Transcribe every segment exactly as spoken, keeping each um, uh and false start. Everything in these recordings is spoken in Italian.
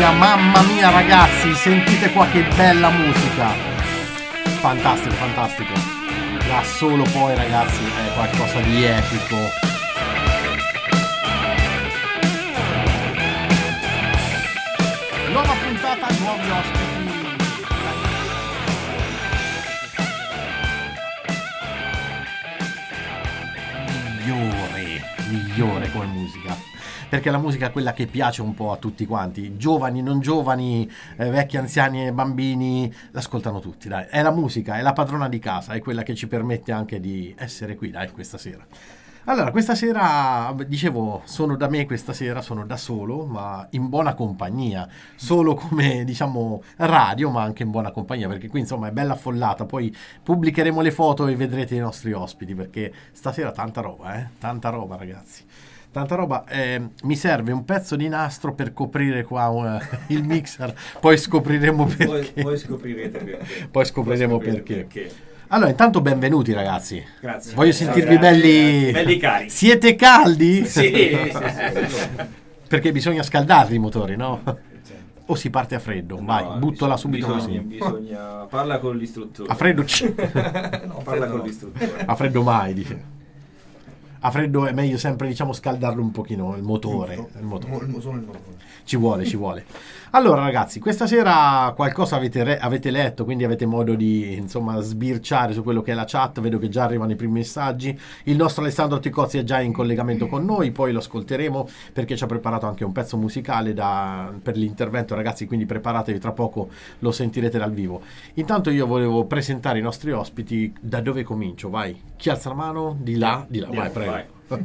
mia, mamma mia ragazzi, sentite qua che bella musica. Fantastico, fantastico. Da solo poi ragazzi è qualcosa di epico. Nuova puntata, nuovi ospiti. Migliore, migliore come musica. Perché la musica è quella che piace un po' a tutti quanti, giovani, non giovani, eh, vecchi, anziani e bambini, l'ascoltano tutti, dai. È la musica, è la padrona di casa, è quella che ci permette anche di essere qui, dai, questa sera. Allora, questa sera, dicevo, sono da me questa sera, sono da solo, ma in buona compagnia, solo come, diciamo, radio, ma anche in buona compagnia, perché qui, insomma, è bella affollata, poi pubblicheremo le foto e vedrete i nostri ospiti, perché stasera tanta roba, eh, tanta roba, ragazzi. Tanta roba, eh, mi serve un pezzo di nastro per coprire qua uh, il mixer, poi scopriremo perché. Poi, poi scoprirete perché. Poi scopriremo poi perché. perché. Allora, intanto benvenuti ragazzi. Grazie. Voglio Ciao, sentirvi grazie, belli. grazie. Belli carichi. Siete caldi? Sì, sì, sì. Perché bisogna scaldarli i motori, no? O si parte a freddo? Vai, No, buttola bisogna, subito bisogna, così. Bisogna, parla con l'istruttore. A freddo no, parla con l'istruttore. A freddo mai, dice. A freddo è meglio sempre, diciamo, scaldarlo un pochino, il motore, il motore. Solo il motore. Ci vuole, ci vuole. Allora ragazzi, questa sera qualcosa avete, re- avete letto, quindi avete modo di, insomma, sbirciare su quello che è la chat. Vedo che già arrivano i primi messaggi. Il nostro Alessandro Ticozzi è già in collegamento con noi, poi lo ascolteremo perché ci ha preparato anche un pezzo musicale da, per l'intervento, ragazzi, quindi preparatevi, tra poco lo sentirete dal vivo. Intanto io volevo presentare i nostri ospiti. Da dove comincio? Vai, chi alza la mano? Di là, di là, vai, Vai, prego. vai.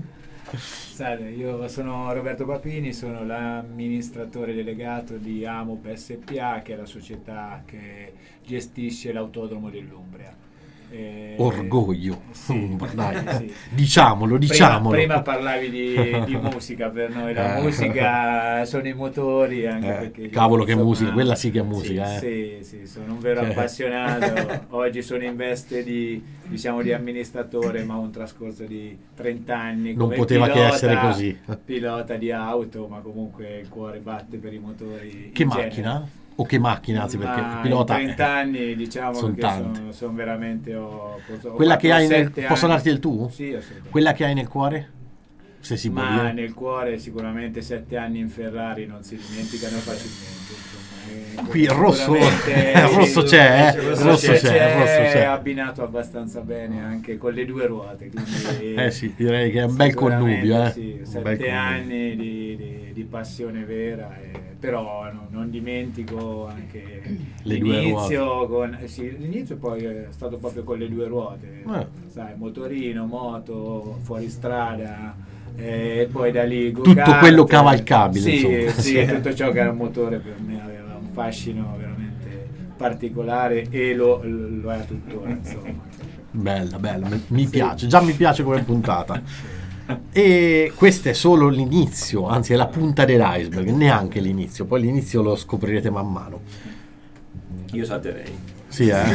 Salve, io sono Roberto Papini, sono l'amministratore delegato di AMOP S P A, che è la società che gestisce l'autodromo dell'Umbria. E... Orgoglio, Sì, dai, sì. diciamolo, Prima, diciamolo. prima parlavi di, di musica, per noi la Eh. musica sono i motori, anche Eh, perché cavolo che insomma, musica, quella sì che è musica, sì, eh. sì, sì, sono un vero Cioè. appassionato. Oggi sono in veste di, diciamo, di amministratore, ma ho un trascorso di trenta anni Non come poteva che pilota, essere così. pilota di auto, ma comunque il cuore batte per i motori. Che in macchina? genere. O che macchina, anzi, perché Ma il pilota in trenta anni, diciamo, son che tanti. sono, sono veramente ho, ho quella che fatto hai nel, sette posso anni. darti il tuo? Sì, assolutamente. Quella che hai nel cuore? Se si può Ma dire. nel cuore sicuramente sette anni in Ferrari non si dimenticano facilmente, insomma. E Qui il rosso, sicuramente- il rosso c'è, eh? il Il rosso rosso c'è, c'è, il rosso c'è. è abbinato abbastanza bene anche con le due ruote, quindi Eh sì, direi che è un bel sicuramente connubio, eh. sì, Un bel sette connubio. anni di, di- di passione vera, e- però no, non dimentico anche Le due l'inizio con, eh sì, l'inizio poi è stato proprio con le due ruote, Eh. sai, motorino, moto, fuoristrada, e poi da lì Tutto go-kart. quello cavalcabile, sì, insomma. sì, Sì. tutto ciò che era un motore per me aveva un fascino veramente particolare e lo, lo è tuttora, insomma. Bella, bella, mi- mi piace, già mi piace come puntata. E questo è solo l'inizio, anzi è la punta dell'iceberg, neanche l'inizio, poi l'inizio lo scoprirete man mano. Io salterei. Sì, eh?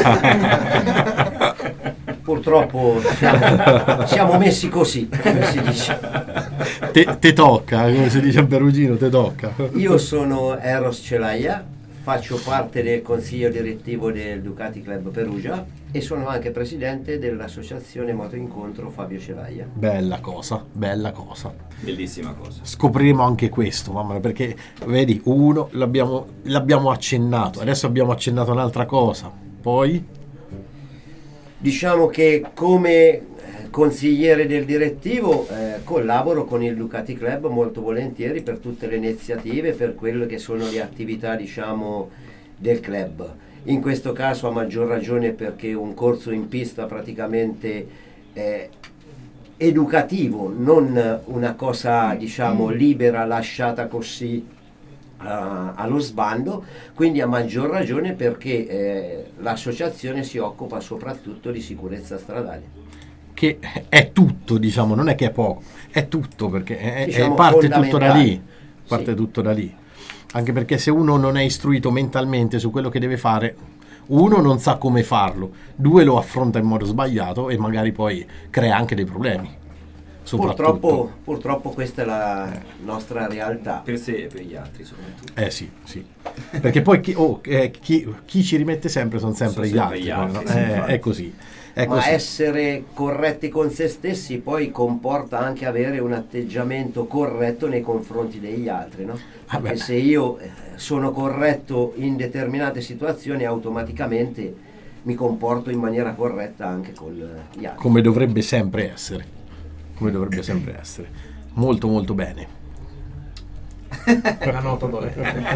Purtroppo siamo, siamo messi così, come si dice. te, te tocca, come si dice a Perugino, te tocca. Io sono Eros Celaia, faccio parte del consiglio direttivo del Ducati Club Perugia e sono anche presidente dell'associazione Moto Incontro Fabio Celaia. Bella cosa, bella cosa. Bellissima cosa. Scopriremo anche questo, mamma mia, perché vedi, uno l'abbiamo, l'abbiamo accennato, adesso abbiamo accennato un'altra cosa, poi Diciamo che come eh, consigliere del direttivo eh, collaboro con il Ducati Club molto volentieri per tutte le iniziative, per quelle che sono le attività, diciamo, del club. In questo caso a maggior ragione perché un corso in pista praticamente è educativo, non una cosa, diciamo, libera lasciata così Uh, allo sbando, quindi a maggior ragione perché eh, l'associazione si occupa soprattutto di sicurezza stradale. che è tutto, diciamo, non è che è poco, è tutto, perché è, Diciamo è parte tutto da fondamentale. lì, parte Sì. tutto da lì. Anche perché se uno non è istruito mentalmente su quello che deve fare, uno non sa come farlo, due lo affronta in modo sbagliato e magari poi crea anche dei problemi. Purtroppo, purtroppo questa è la eh. nostra realtà. Per sé e per gli altri soprattutto. Eh sì, sì. Perché poi chi, oh, eh, chi, chi ci rimette sempre sono sempre, sono sempre gli altri. Gli altri no? sì, eh, è così. È Ma così. essere corretti con se stessi poi comporta anche avere un atteggiamento corretto nei confronti degli altri, no? Ah, Perché se io sono corretto in determinate situazioni, automaticamente mi comporto in maniera corretta anche con gli altri. Come dovrebbe sempre essere. Come dovrebbe sempre essere. Molto molto bene. La nota dove?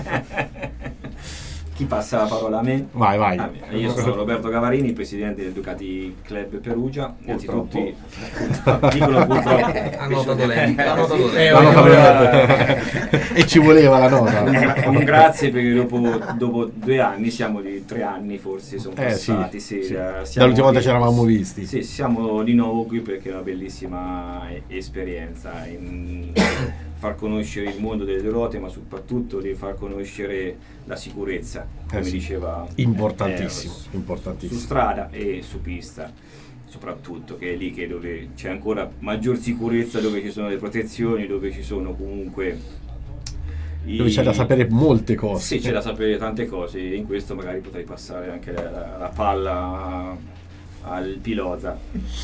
Chi passa la parola a me? Vai, vai. Ah, io sono Roberto Gavarini, presidente del Ducati Club Perugia. Innanzitutto dicono purtroppo. La nota dolente. La nota dolente. Eh, la nota dolente. E ci voleva la nota. Un, un grazie perché dopo, dopo due anni, siamo di tre anni forse, sono eh, passati. Sì, sì, sì. Dall'ultima volta ci eravamo visti. Sì, siamo di nuovo qui perché è una bellissima esperienza. In, far conoscere il mondo delle ruote, ma soprattutto di far conoscere la sicurezza, come eh sì. diceva importantissimo, Eros, importantissimo su strada e su pista, soprattutto, che è lì che dove c'è ancora maggior sicurezza, dove ci sono le protezioni, dove ci sono comunque i... dove c'è da sapere molte cose. Sì, c'è da sapere tante cose, e in questo magari potrei passare anche la, la, la palla al pilota.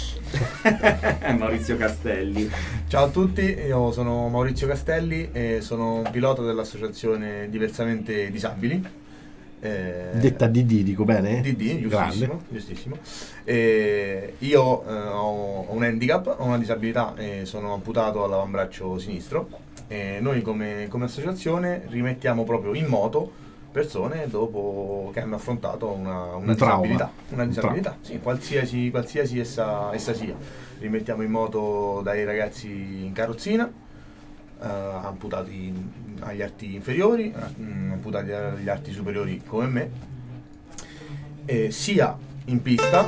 Maurizio Castelli. Ciao a tutti, io sono Maurizio Castelli e sono un pilota dell'associazione Diversamente Disabili, eh, detta D D, dico bene? D D, giustissimo, giustissimo. E io eh, ho un handicap, ho una disabilità e sono amputato all'avambraccio sinistro, e noi come, come associazione rimettiamo proprio in moto persone dopo che hanno affrontato una, una un disabilità, una disabilità, sì, qualsiasi, qualsiasi essa, essa sia. Rimettiamo in moto dai ragazzi in carrozzina, eh, amputati agli arti inferiori, eh, amputati agli arti superiori come me, e sia in pista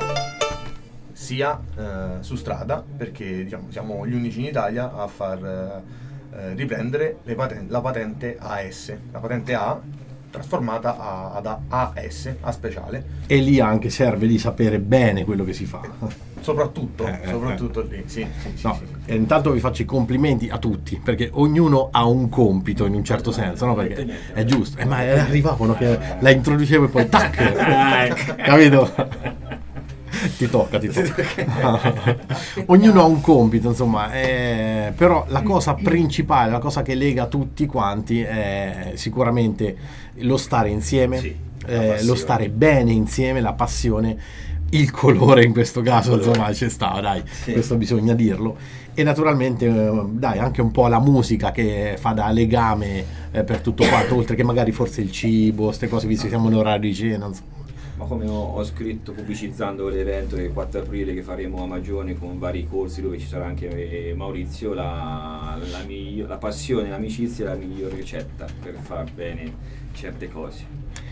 sia eh, su strada, perché diciamo, siamo gli unici in Italia a far eh, riprendere le paten- la patente A S, la patente A trasformata a, ad A S, A speciale. E lì anche serve di sapere bene quello che si fa. Soprattutto, eh, soprattutto eh. lì, sì. sì, no, sì, sì. E intanto vi faccio i complimenti a tutti, perché ognuno ha un compito in un certo senso, no? Perché è giusto. Eh, ma arrivavano che la introducevo e poi tac! Capito? Ti tocca, ti tocca. Ognuno ha un compito, insomma, eh, però la cosa principale, la cosa che lega tutti quanti è sicuramente lo stare insieme, sì, eh, lo stare bene insieme, la passione, il colore in questo caso, insomma, c'è sta, dai, sì. Questo bisogna dirlo. E naturalmente, eh, dai, anche un po' la musica che fa da legame eh, per tutto quanto, oltre che magari forse il cibo, queste cose, visto che siamo in orario di cena, insomma. Ma come ho, ho scritto pubblicizzando l'evento del quattro aprile che faremo a Magione con vari corsi dove ci sarà anche Maurizio, la, la, miglior, la passione, l'amicizia è la migliore ricetta per far bene certe cose.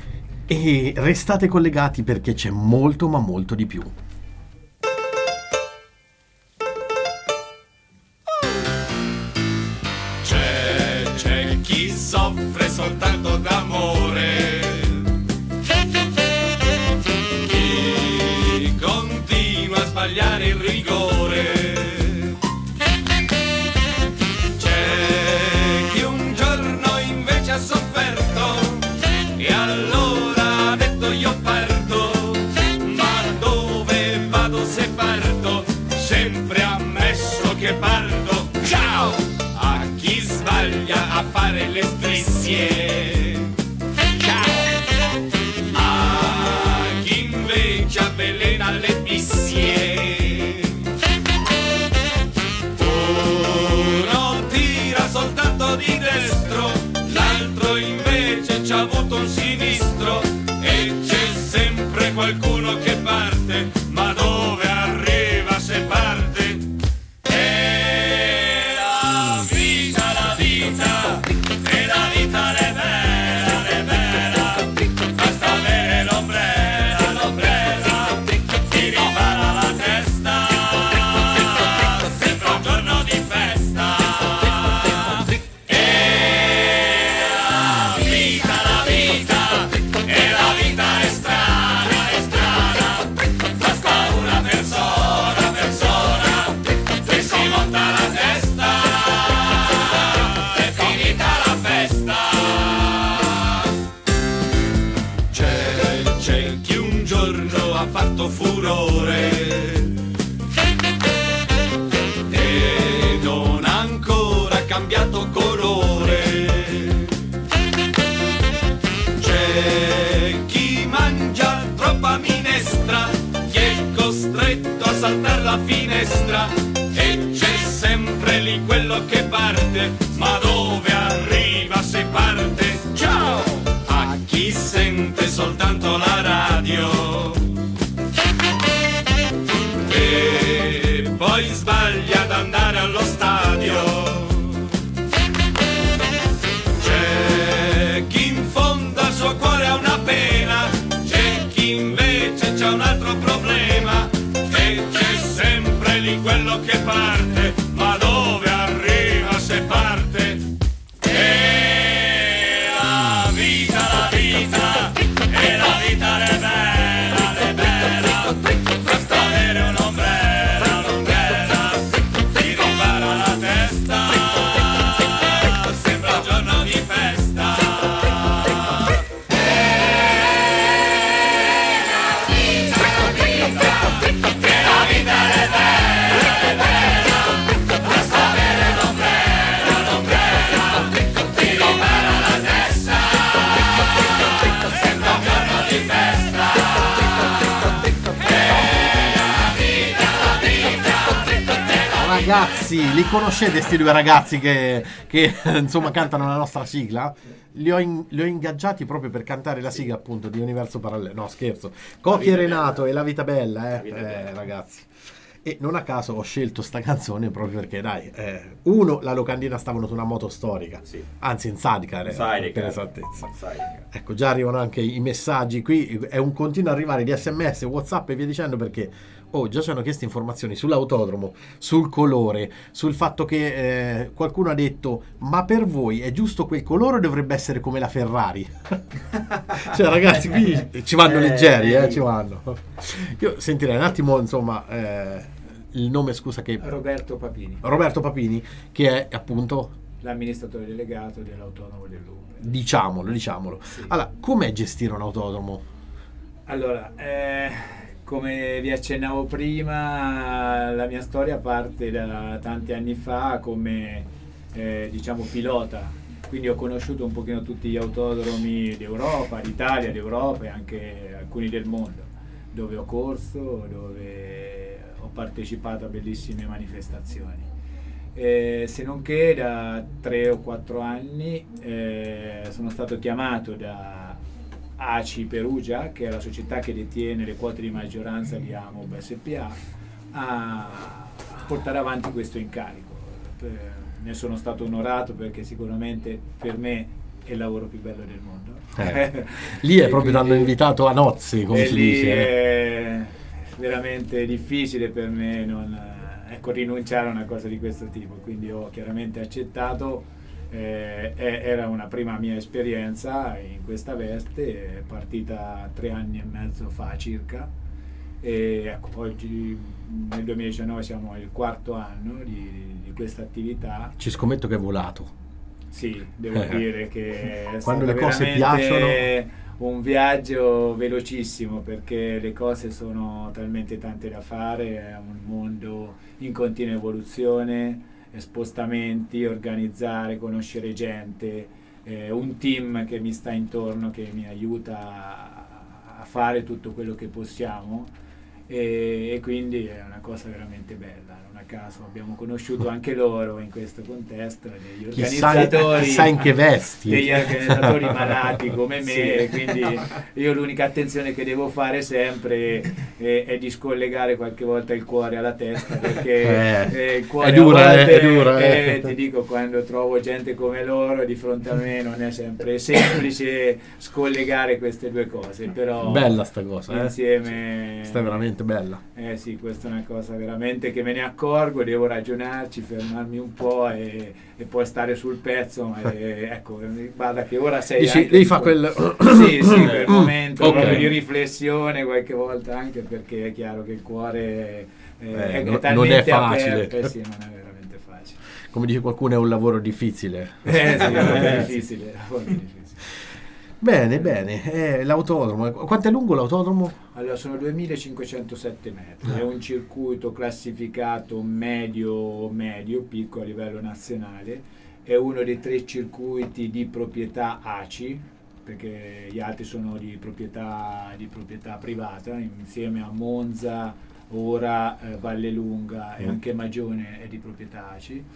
E restate collegati perché c'è molto ma molto di più. C'è, c'è chi soffre soltanto d'amore, sbagliare il rigore. C'è chi un giorno invece ha sofferto e allora ha detto io parto, ma dove vado se parto? Sempre ammesso che parto. Ciao! A chi sbaglia a fare le strisce, ciao! A chi invece avvelena le bissie. Di destro, l'altro invece c'ha avuto un sinistro, e c'è sempre qualcuno che parte, ma dove arriva se parte? È la vita, la vita, e la vita è bella. cambiato colore. C'è chi mangia troppa minestra, chi è costretto a saltare la finestra, e c'è sempre lì quello che parte, ma dove arriva se parte? Ciao! A chi sente soltanto la radio e poi sbaglia ad andare allo stadio. C'è chi in fondo al suo cuore ha una pena, c'è chi invece c'ha un altro problema, e c'è sempre lì quello che parte, ma dove arriva se parte? E la vita, la vita, e la vita è bella, è bella, basta avere un'ombrella, un'ombrella, ti ripara la testa, sembra un giorno di festa. Ragazzi, li conoscete sti due ragazzi che, che insomma cantano la nostra sigla? Li ho, in, li ho ingaggiati proprio per cantare la sigla appunto di Universo Parallelo. No, scherzo. Cocchi e Renato e La Vita Bella, eh, Vita eh Bella. ragazzi. E non a caso ho scelto sta canzone proprio perché, dai, eh, uno, la locandina stavano su una moto storica, Sì. anzi in sidecar, eh, Sidecar. per esattezza. Sidecar. Ecco, già arrivano anche i messaggi qui, è un continuo arrivare di sms, whatsapp e via dicendo, perché oh, già ci hanno chiesto informazioni sull'autodromo, sul colore, sul fatto che eh, qualcuno ha detto ma per voi è giusto quel colore o dovrebbe essere come la Ferrari? Cioè ragazzi, qui ci vanno Eh, leggeri, eh, eh. ci vanno. Io sentirei un attimo, insomma, eh, il nome, scusa, che Roberto Papini, Roberto Papini, che è appunto, l'amministratore delegato dell'Autodromo dell'Umbria. diciamolo, diciamolo. Sì. Allora, com'è gestire un autodromo? Allora, eh, come vi accennavo prima, la mia storia parte da tanti anni fa come eh, diciamo pilota, quindi ho conosciuto un pochino tutti gli autodromi d'Europa, d'Italia, d'Europa e anche alcuni del mondo, dove ho corso, dove ho partecipato a bellissime manifestazioni. Eh, se non che da tre o quattro anni eh, sono stato chiamato da A C I Perugia, che è la società che detiene le quote di maggioranza di AMOB S P A, a portare avanti questo incarico. Eh, ne sono stato onorato perché sicuramente per me è il lavoro più bello del mondo. Eh, lì è E proprio t'hanno quindi- invitato a nozze, come e si lì dice. eh. è veramente difficile per me non, ecco, rinunciare a una cosa di questo tipo, quindi ho chiaramente accettato. Eh, è- era una prima mia esperienza in questa veste, è partita tre anni e mezzo fa circa, e ecco, oggi nel duemiladiciannove siamo al quarto anno di, di questa attività. Ci scommetto che è volato. Sì, devo Eh. dire che è Quando stato le cose veramente un viaggio velocissimo, perché le cose sono talmente tante da fare, è un mondo in continua evoluzione, spostamenti, organizzare, conoscere gente, eh, un team che mi sta intorno, che mi aiuta a, a fare tutto quello che possiamo, e, e quindi è una cosa veramente bella. Non a caso abbiamo conosciuto anche loro in questo contesto, degli Chissà, organizzatori, chissà in che vesti. degli organizzatori malati come me, Sì. quindi io l'unica attenzione che devo fare sempre è, è di scollegare qualche volta il cuore alla testa, perché Eh, eh, il cuore è dura, a volte, eh, è dura, eh. eh, ti dico, quando trovo gente come loro di fronte a me non è sempre semplice scollegare queste due cose, però Bella sta cosa, eh. insieme Sta veramente bella. eh sì, questa è una cosa veramente che me ne accorgo, devo ragionarci, fermarmi un po' e, e poi stare sul pezzo. E, ecco, guarda che ora sei Dici, anche devi un fare po'- quel... sì, sì, quel momento Ok. proprio di riflessione qualche volta, anche perché è chiaro che il cuore è, Eh, è, non- è talmente non è facile. aperto, eh sì, non è veramente facile. Come dice qualcuno, è un lavoro difficile. Eh sì, è molto Eh, difficile, molto difficile. Bene, bene. Eh, l'autodromo. Quanto è lungo l'autodromo? Allora, sono duemilacinquecentosette metri, è un circuito classificato medio-medio, picco a livello nazionale, è uno dei tre circuiti di proprietà A C I, perché gli altri sono di proprietà, di proprietà privata, insieme a Monza, ora eh, Vallelunga e anche Magione è di proprietà A C I.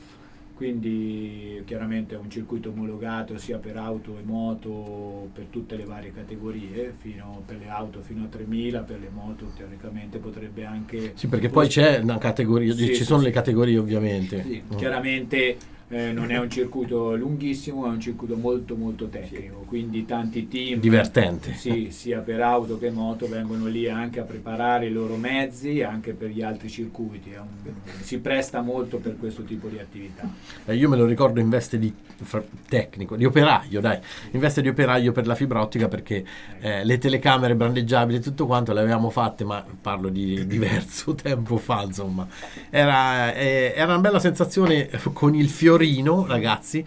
Quindi chiaramente è un circuito omologato sia per auto e moto per tutte le varie categorie, fino, per le auto fino a tremila, per le moto teoricamente potrebbe anche... Sì, perché poi c'è una categoria, Sì, ci sì, sono sì. le categorie ovviamente. Sì, Mm. chiaramente eh, non è un circuito lunghissimo, è un circuito molto molto tecnico, quindi tanti team Divertente. sì, sia per auto che moto vengono lì anche a preparare i loro mezzi anche per gli altri circuiti. È un- si presta molto per questo tipo di attività. Eh, io me lo ricordo in veste di fra- tecnico, di operaio, dai, in veste di operaio per la fibra ottica, perché eh, le telecamere brandeggiabili e tutto quanto le avevamo fatte, ma parlo di diverso tempo fa, insomma. Era, eh, era una bella sensazione con il fiorino, ragazzi,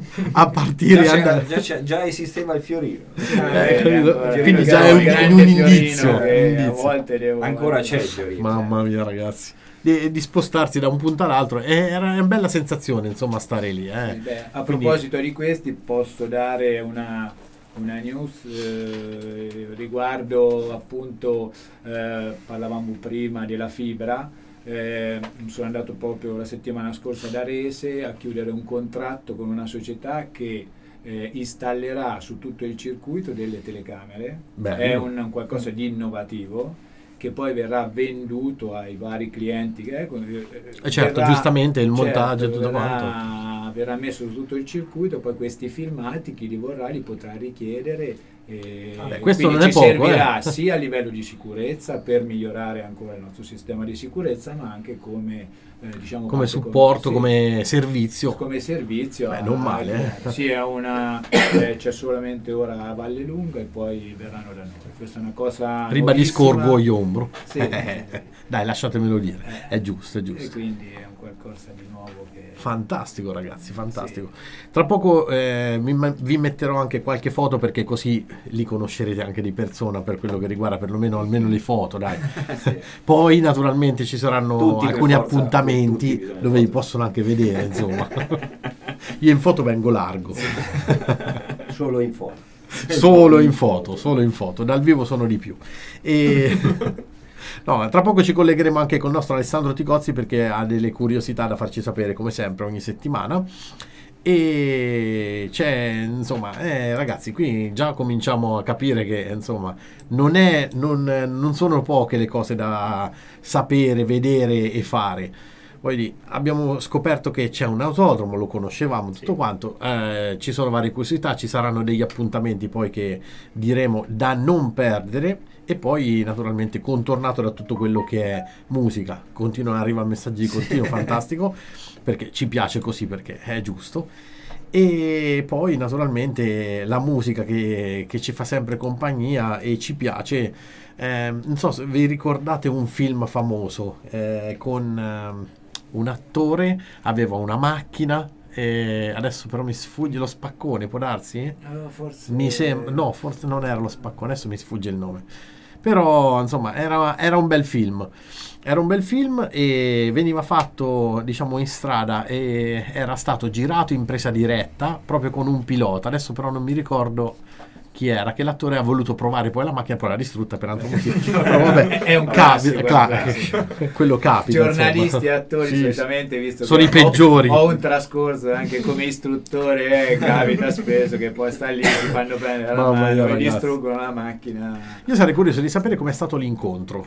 a partire Già, c'era- andare- già, c'era- già esisteva il fiorino. Eh, Eh, quindi eh, già è un- grande un fiorino indizio, che un a indizio. volte devo- Ancora c'è il fiorino. Mamma mia, ragazzi, di, di spostarsi da un punto all'altro, eh, era una bella sensazione, insomma, stare lì. Eh. Sì, beh, a Quindi- proposito di questi posso dare una, una news eh, riguardo appunto eh, parlavamo prima della fibra. Eh, sono andato proprio la settimana scorsa ad Arese a chiudere un contratto con una società che eh, installerà su tutto il circuito delle telecamere. Bello. È un, un qualcosa di innovativo che poi verrà venduto ai vari clienti che eh, Eh, certo, giustamente, il montaggio e tutto verrà, verrà messo su tutto il circuito, poi questi filmati chi li vorrà li potrà richiedere e Vabbè, questo quindi non è ci poco, servirà eh. sia a livello di sicurezza per migliorare ancora il nostro sistema di sicurezza, ma anche come eh, diciamo come proprio supporto, sì, come servizio. come servizio. Beh, a- non male, eh. Sì, è una eh, c'è solamente ora a Vallelunga e poi verranno da noi. Questa è una cosa Ribadisco nuovissima. orgoglio ombro. Sì. Dai, lasciatemelo dire, Eh. è giusto, è E giusto. quindi è un qualcosa di nuovo che Fantastico, ragazzi, fantastico. Tra poco eh, vi, vi metterò anche qualche foto, perché così li conoscerete anche di persona per quello che riguarda perlomeno almeno le foto, dai. Sì. Poi naturalmente ci saranno Tutti, per alcuni forza, appuntamenti tutti bisogna dove vi foto. possono anche vedere, insomma. Io in foto vengo largo. Solo in fondo. Solo in foto, solo in foto, dal vivo sono di più. E no, tra poco ci collegheremo anche con il nostro Alessandro Ticozzi, perché ha delle curiosità da farci sapere come sempre ogni settimana. E c'è, insomma, eh, ragazzi, qui già cominciamo a capire che insomma non è non, non sono poche le cose da sapere, vedere e fare. Poi lì abbiamo scoperto che c'è un autodromo, lo conoscevamo tutto quanto, eh, ci sono varie curiosità, ci saranno degli appuntamenti poi che diremo da non perdere, e poi naturalmente contornato da tutto quello che è musica. Continua, arriva il messaggio di continuo, fantastico, perché ci piace così, perché è giusto. E poi naturalmente la musica che, che ci fa sempre compagnia e ci piace. Eh, non so se vi ricordate un film famoso eh, con eh, un attore, aveva una macchina, eh, adesso però mi sfugge lo spaccone, può darsi? Ah, forse Mi sembra, no, forse non era lo spaccone, adesso mi sfugge il nome. Però insomma era, era un bel film. Era un bel film e veniva fatto, diciamo, in strada, e era stato girato in presa diretta proprio con un pilota. Adesso però non mi ricordo chi era, che l'attore ha voluto provare poi la macchina, poi l'ha distrutta per altro motivo. Però vabbè, È un capi- classico, è un cla- classico. quello capita. giornalisti insomma. e attori Sì, solitamente, visto sono che i peggiori. ho, ho un trascorso anche come istruttore, eh, capita spesso che poi sta lì, ti fanno prendere la Mamma mia, mano e ragazzi. distruggono la macchina. Io sarei curioso di sapere com'è stato l'incontro,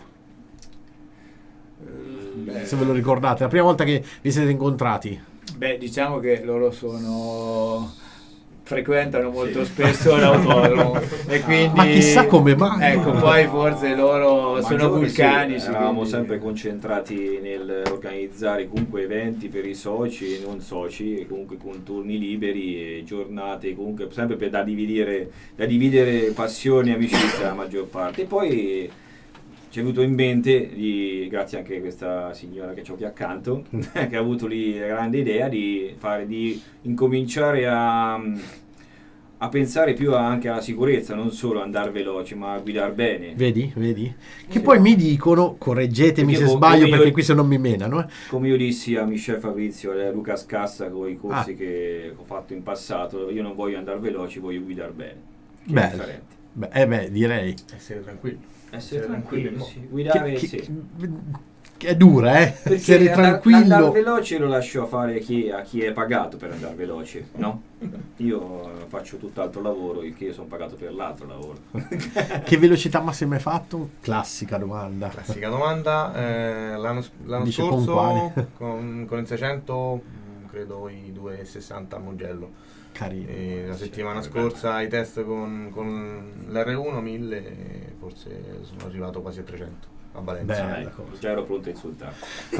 Beh, se ve lo ricordate, la prima volta che vi siete incontrati. beh, diciamo che loro sono frequentano molto spesso l'autodromo e quindi Ma chissà come mai. ecco, poi forse loro sono Maggiore, sì, vulcanici, eravamo quindi- sempre concentrati nel organizzare comunque eventi per i soci e non soci, e comunque con turni liberi e giornate, comunque sempre per da dividere, da dividere passioni e amicizia la maggior parte. E poi ci è venuto in mente, di, grazie anche a questa signora che ho qui accanto, che ha avuto lì la grande idea di fare, di incominciare a, a pensare più anche alla sicurezza, non solo andare veloci, ma a guidare bene. Vedi, vedi? Che Sì. poi mi dicono, correggetemi Perché se co- sbaglio come io- perché qui se non mi menano, eh. Come io dissi a Michel Fabrizio e a Luca Scassa con i corsi Ah. che ho fatto in passato, io non voglio andare veloci, voglio guidare bene. Che è Bello. differente. Beh, eh beh, direi. Essere tranquilli. Essere tranquilli, tranquillo, mo. sì. Guidare Che, sì. che- che è dura, eh. Perché Essere andare, tranquillo. andare veloce lo lascio fare chi, a chi è pagato per andare veloce, no? Io faccio tutt'altro lavoro, il che io sono pagato per l'altro lavoro. Che velocità massima hai fatto? Classica domanda. Classica domanda, eh, l'anno, l'anno Dice con scorso quale? con, con il seicento mh, credo i due virgola sessanta a Mugello. Carino. E la settimana Sì, scorsa i test con, con l'R uno mille e forse sono arrivato quasi a trecento a Valencia. Bella Ecco, cosa. già ero pronto a insultare.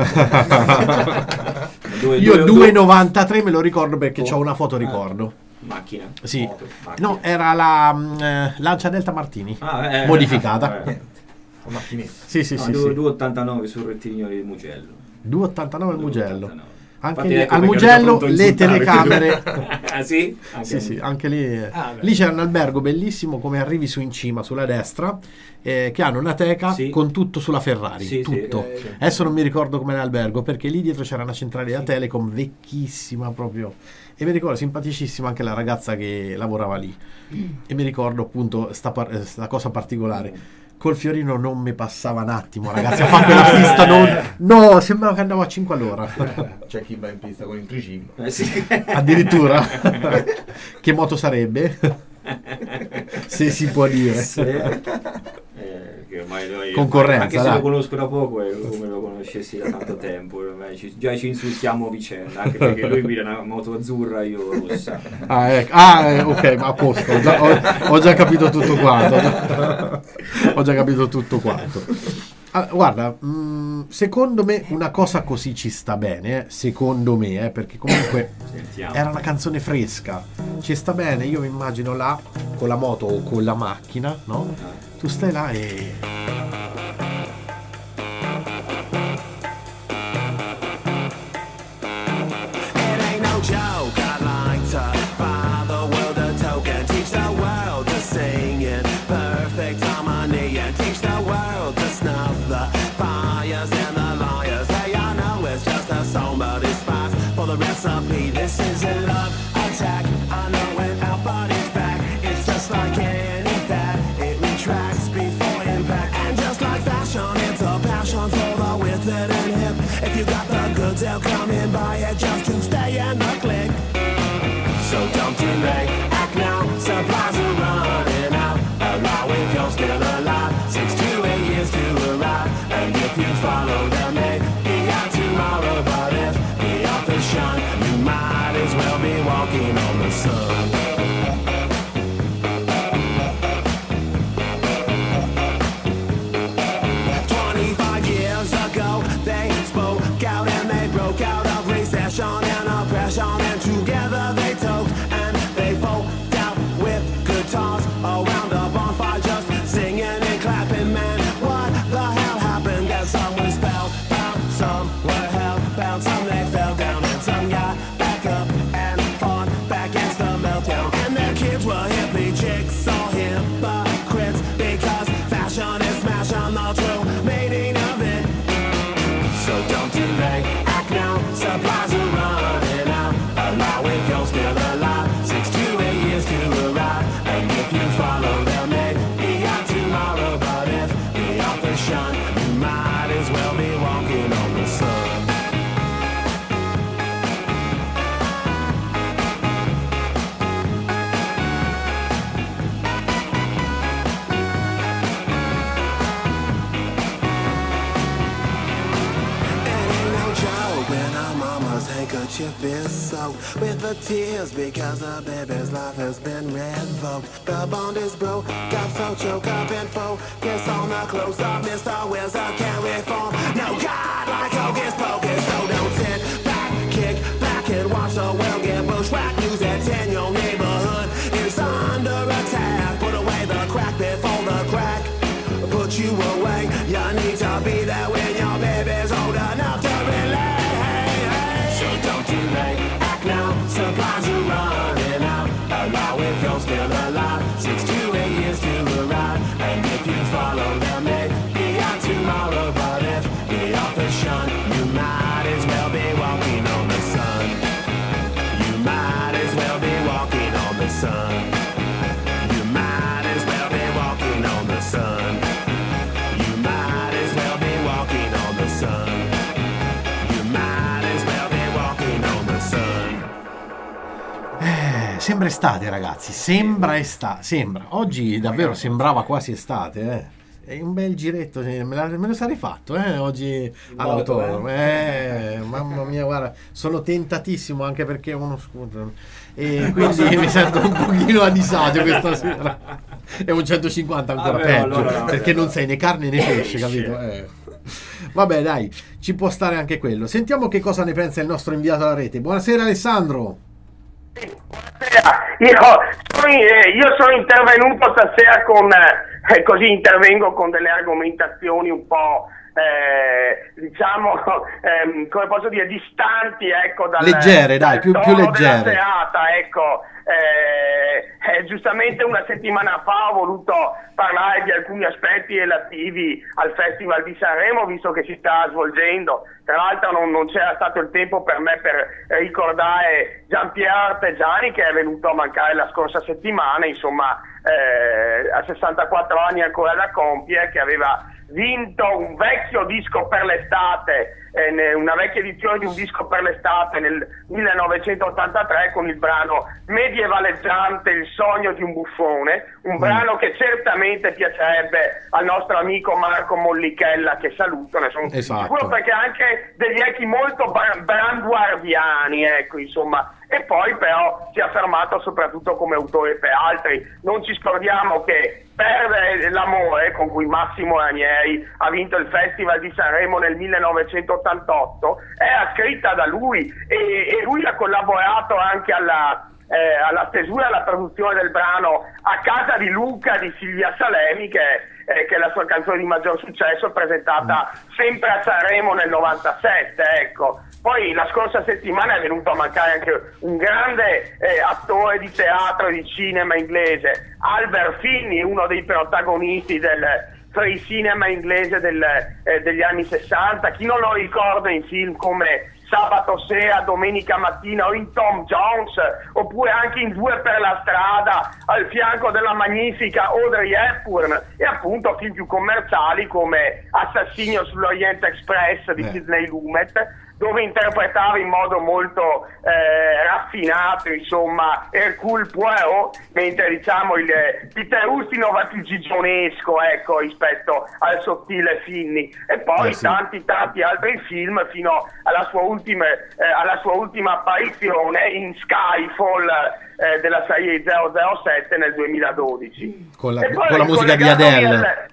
Io due virgola novantatré me lo ricordo perché Oh. ho una foto Ah. ricordo. Macchina? Sì. Moto, macchina. No, era la mm, eh, Lancia Delta Martini. Ah, eh, modificata. eh. Niente, una macchinetta. Sì, sì, No, sì, due sì. virgola ottantanove sul rettilineo di Mugello. due virgola ottantanove al Mugello. due virgola ottantanove. Anche Infatti lì, ecco al perché ero Mugello pronto a le insultare. telecamere. Ah sì? Anche Sì, a sì, Mugello. anche lì. Ah, beh. Lì c'è un albergo bellissimo come arrivi su in cima sulla destra, eh, che hanno una teca Sì. con tutto sulla Ferrari, Sì, sì, tutto. eh, sì. Adesso non mi ricordo com'è l'albergo perché lì dietro c'era una centrale da Sì. Telecom vecchissima proprio. E mi ricordo simpaticissima anche la ragazza che lavorava lì. E mi ricordo appunto sta, par- eh, sta cosa particolare. Col Fiorino non mi passava un attimo, ragazzi, a fare quella pista. Non... No, sembrava che andavo a cinque all'ora. C'è chi va in pista con il triciclo. Eh, sì. Addirittura. Che moto sarebbe? Se si può dire. Sì. Eh, che ormai noi, Concorrenza, anche se dai. lo conosco da poco è come lo conoscessi da tanto tempo, ormai ci- già ci insultiamo a vicenda, anche perché lui guida una moto azzurra, io rossa. Ah, ecco. Ah, eh, ok, ma a posto. Ho già, ho- ho già capito tutto quanto. Ho già capito tutto quanto. Ah, guarda, mh, secondo me una cosa così ci sta bene, eh, secondo me, eh, perché comunque Sentiamo. era una canzone fresca, ci sta bene, io mi immagino là con la moto o con la macchina, no? Tu stai là e... It ain't no joke, I'd like to buy the world a token, teach the world to sing in perfect harmony, and teach the world to snuff the fires and the liars. Hey, I know it's just a song, but it's spice for the recipe. This is a love attack. I know when our body's back, it's just like any fat. It retracts before impact, and just like fashion, it's a passion for the withered and hip. If you got the goods, they'll come in buy it just to stay in the click. So don't delay, act now, supplies are running out. Allow if you're still alive, six to eight years to arrive. And if you follow them, may be out tomorrow. But if the earth is shine, you might as well be walking on the sun. Twenty-five years ago, they spoke out and they broke out of recession and oppression, and together they talked and they folk out with guitars around a bonfire, just singing and clapping. Man, what the hell happened? And some were spellbound, some were hellbound, some they fell down, and some got back up and fought back against the meltdown. And their kids were hippie chicks or hypocrites, because fashion is smashing the true meaning of it. So don't delay, act now, supplies are running out. Allow if you're still alive, six to eight years to arrive. And if you follow them, maybe out tomorrow. But if the earth is shine, you might as well be walking on the sun. It ain't no joke when our mama's handkerchief is soaked with the tears because the baby's life has been revoked. The bond is broke, got so choked up and focus on the close up. Mister Wheels a carry form. No God like hocus pocus, so don't sit back, kick back and watch the world get bushwhacked. Use that ten, your neighborhood is under attack. Put away the crack before the crack put you away. You need to be there when your baby's old enough to relate. So don't delay, act now, supplies are running out. Allow if you're still sembra estate, ragazzi, sembra estate, sembra. Oggi davvero sembrava quasi estate, eh. È un bel giretto, me, la, me lo sarei fatto eh, oggi all'autodromo. Eh, mamma mia, guarda, sono tentatissimo anche perché ho uno scooter e quindi mi sento un pochino a disagio questa sera. È un centocinquanta ancora, ah, peggio, allora, no, perché no. non sei né carne né pesce, capito? Eh. Vabbè, dai, ci può stare anche quello. Sentiamo che cosa ne pensa il nostro inviato alla rete. Buonasera Alessandro. Buonasera, io sono, io sono intervenuto stasera con, eh, così intervengo con delle argomentazioni un po' eh, diciamo, ehm, come posso dire, distanti, ecco, dal, leggere, dai, dal più, più tono leggere. della serata, ecco. Eh, eh, giustamente una settimana fa ho voluto parlare di alcuni aspetti relativi al Festival di Sanremo, visto che si sta svolgendo. Tra l'altro non, non c'era stato il tempo per me per ricordare Giampiero Artegiani, che è venuto a mancare la scorsa settimana, insomma, eh, a sessantaquattro anni ancora da compiere, che aveva vinto un vecchio disco per l'estate, eh, una vecchia edizione di un disco per l'estate nel millenovecentottantatré con il brano medievaleggiante Il sogno di un buffone, un mm. brano che certamente piacerebbe al nostro amico Marco Mollichella, che saluto, ne sono esatto. sicuro, perché ha anche degli echi molto branduardiani, ecco, insomma. E poi però si è affermato soprattutto come autore per altri. Non ci scordiamo che Perdere l'amore, con cui Massimo Ranieri ha vinto il Festival di Sanremo nel millenovecentottantotto, era scritta da lui e, e lui ha collaborato anche alla, eh, alla stesura e alla produzione del brano A casa di Luca di Silvia Salemi, che eh, che è la sua canzone di maggior successo, presentata sempre a Sanremo nel novantasette, ecco. Poi la scorsa settimana è venuto a mancare anche un grande eh, attore di teatro e di cinema inglese, Albert Finney, uno dei protagonisti del free cinema inglese del, eh, degli anni sessanta. Chi non lo ricorda in film come Sabato sera, Domenica mattina o in Tom Jones, oppure anche in Due per la strada al fianco della magnifica Audrey Hepburn, e appunto film più commerciali come Assassinio sull'Orient Express di Sidney Lumet, dove interpretava in modo molto eh, raffinato, insomma, Hercule Poirot, mentre diciamo il Peter Ustinov più gigionesco, ecco, rispetto al sottile Finney. E poi eh sì. tanti tanti altri film fino alla sua ultima, eh, alla sua ultima apparizione in Skyfall eh, della serie zero zero sette nel duemiladodici. Con la, con la musica di Adele. Al,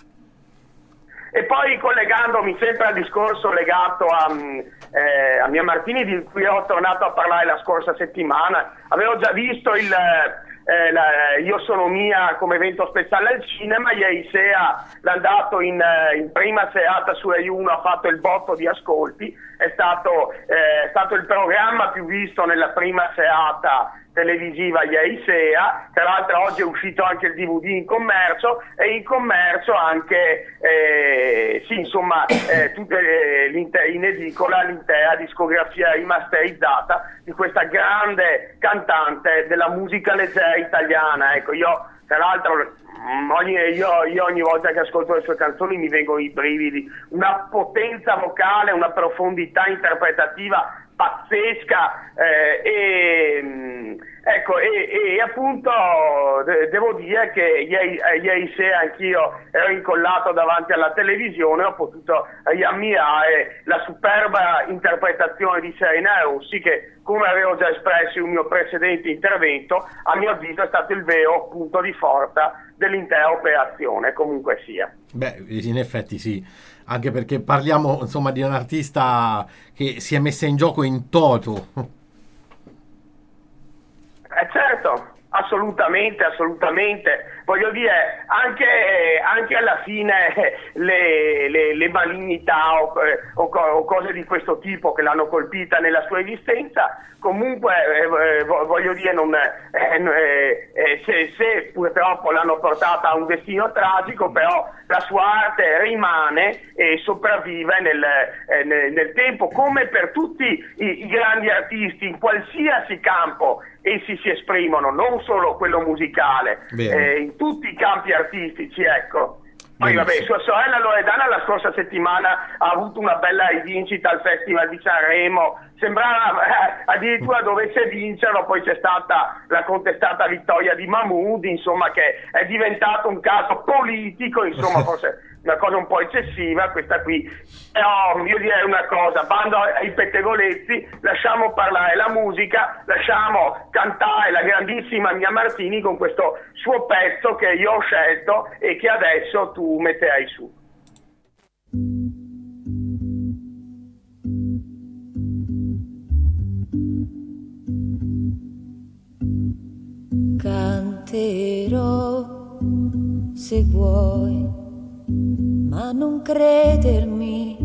E poi collegandomi sempre al discorso legato a, eh, a Mia Martini, di cui ero tornato a parlare la scorsa settimana, avevo già visto il eh, la, Io sono Mia come evento speciale al cinema. Ieri sera l'ha dato in, in prima serata su Rai uno, ha fatto il botto di ascolti, è stato, eh, è stato il programma più visto nella prima serata televisiva ieri sera. Tra l'altro oggi è uscito anche il D V D in commercio, e in commercio anche eh, sì insomma eh, tutte le, in edicola l'intera discografia rimasterizzata di questa grande cantante della musica leggera italiana. Ecco, io tra l'altro ogni, io, io ogni volta che ascolto le sue canzoni mi vengono i brividi, una potenza vocale, una profondità interpretativa pazzesca, eh, e ecco e, e appunto de- devo dire che ieri, eh, ieri sera anch'io ero incollato davanti alla televisione, ho potuto riammirare la superba interpretazione di Serena Rossi, che, come avevo già espresso in un mio precedente intervento, a mio avviso è stato il vero punto di forza dell'intera operazione, comunque sia. Beh, in effetti sì, anche perché parliamo insomma di un artista che si è messa in gioco in toto. Eh certo, assolutamente, assolutamente. Voglio dire, anche, anche alla fine le, le, le malignità o, o, o cose di questo tipo che l'hanno colpita nella sua esistenza, comunque eh, voglio dire, non, eh, eh, se, se purtroppo l'hanno portata a un destino tragico, però la sua arte rimane e sopravvive nel, eh, nel, nel tempo, come per tutti i, i grandi artisti in qualsiasi campo essi si esprimono, non solo quello musicale, eh, in tutti i campi artistici, ecco. Poi vabbè, Benissimo. sua sorella Loredana la scorsa settimana ha avuto una bella rivincita al Festival di Sanremo, sembrava eh, addirittura dovesse vincerlo, poi c'è stata la contestata vittoria di Mahmood, insomma, che è diventato un caso politico, insomma, forse una cosa un po' eccessiva questa qui. Però io direi una cosa, bando ai pettegolezzi, lasciamo parlare la musica, lasciamo cantare la grandissima Mia Martini con questo suo pezzo che io ho scelto e che adesso tu metterai su. Canterò se vuoi, ma non credermi.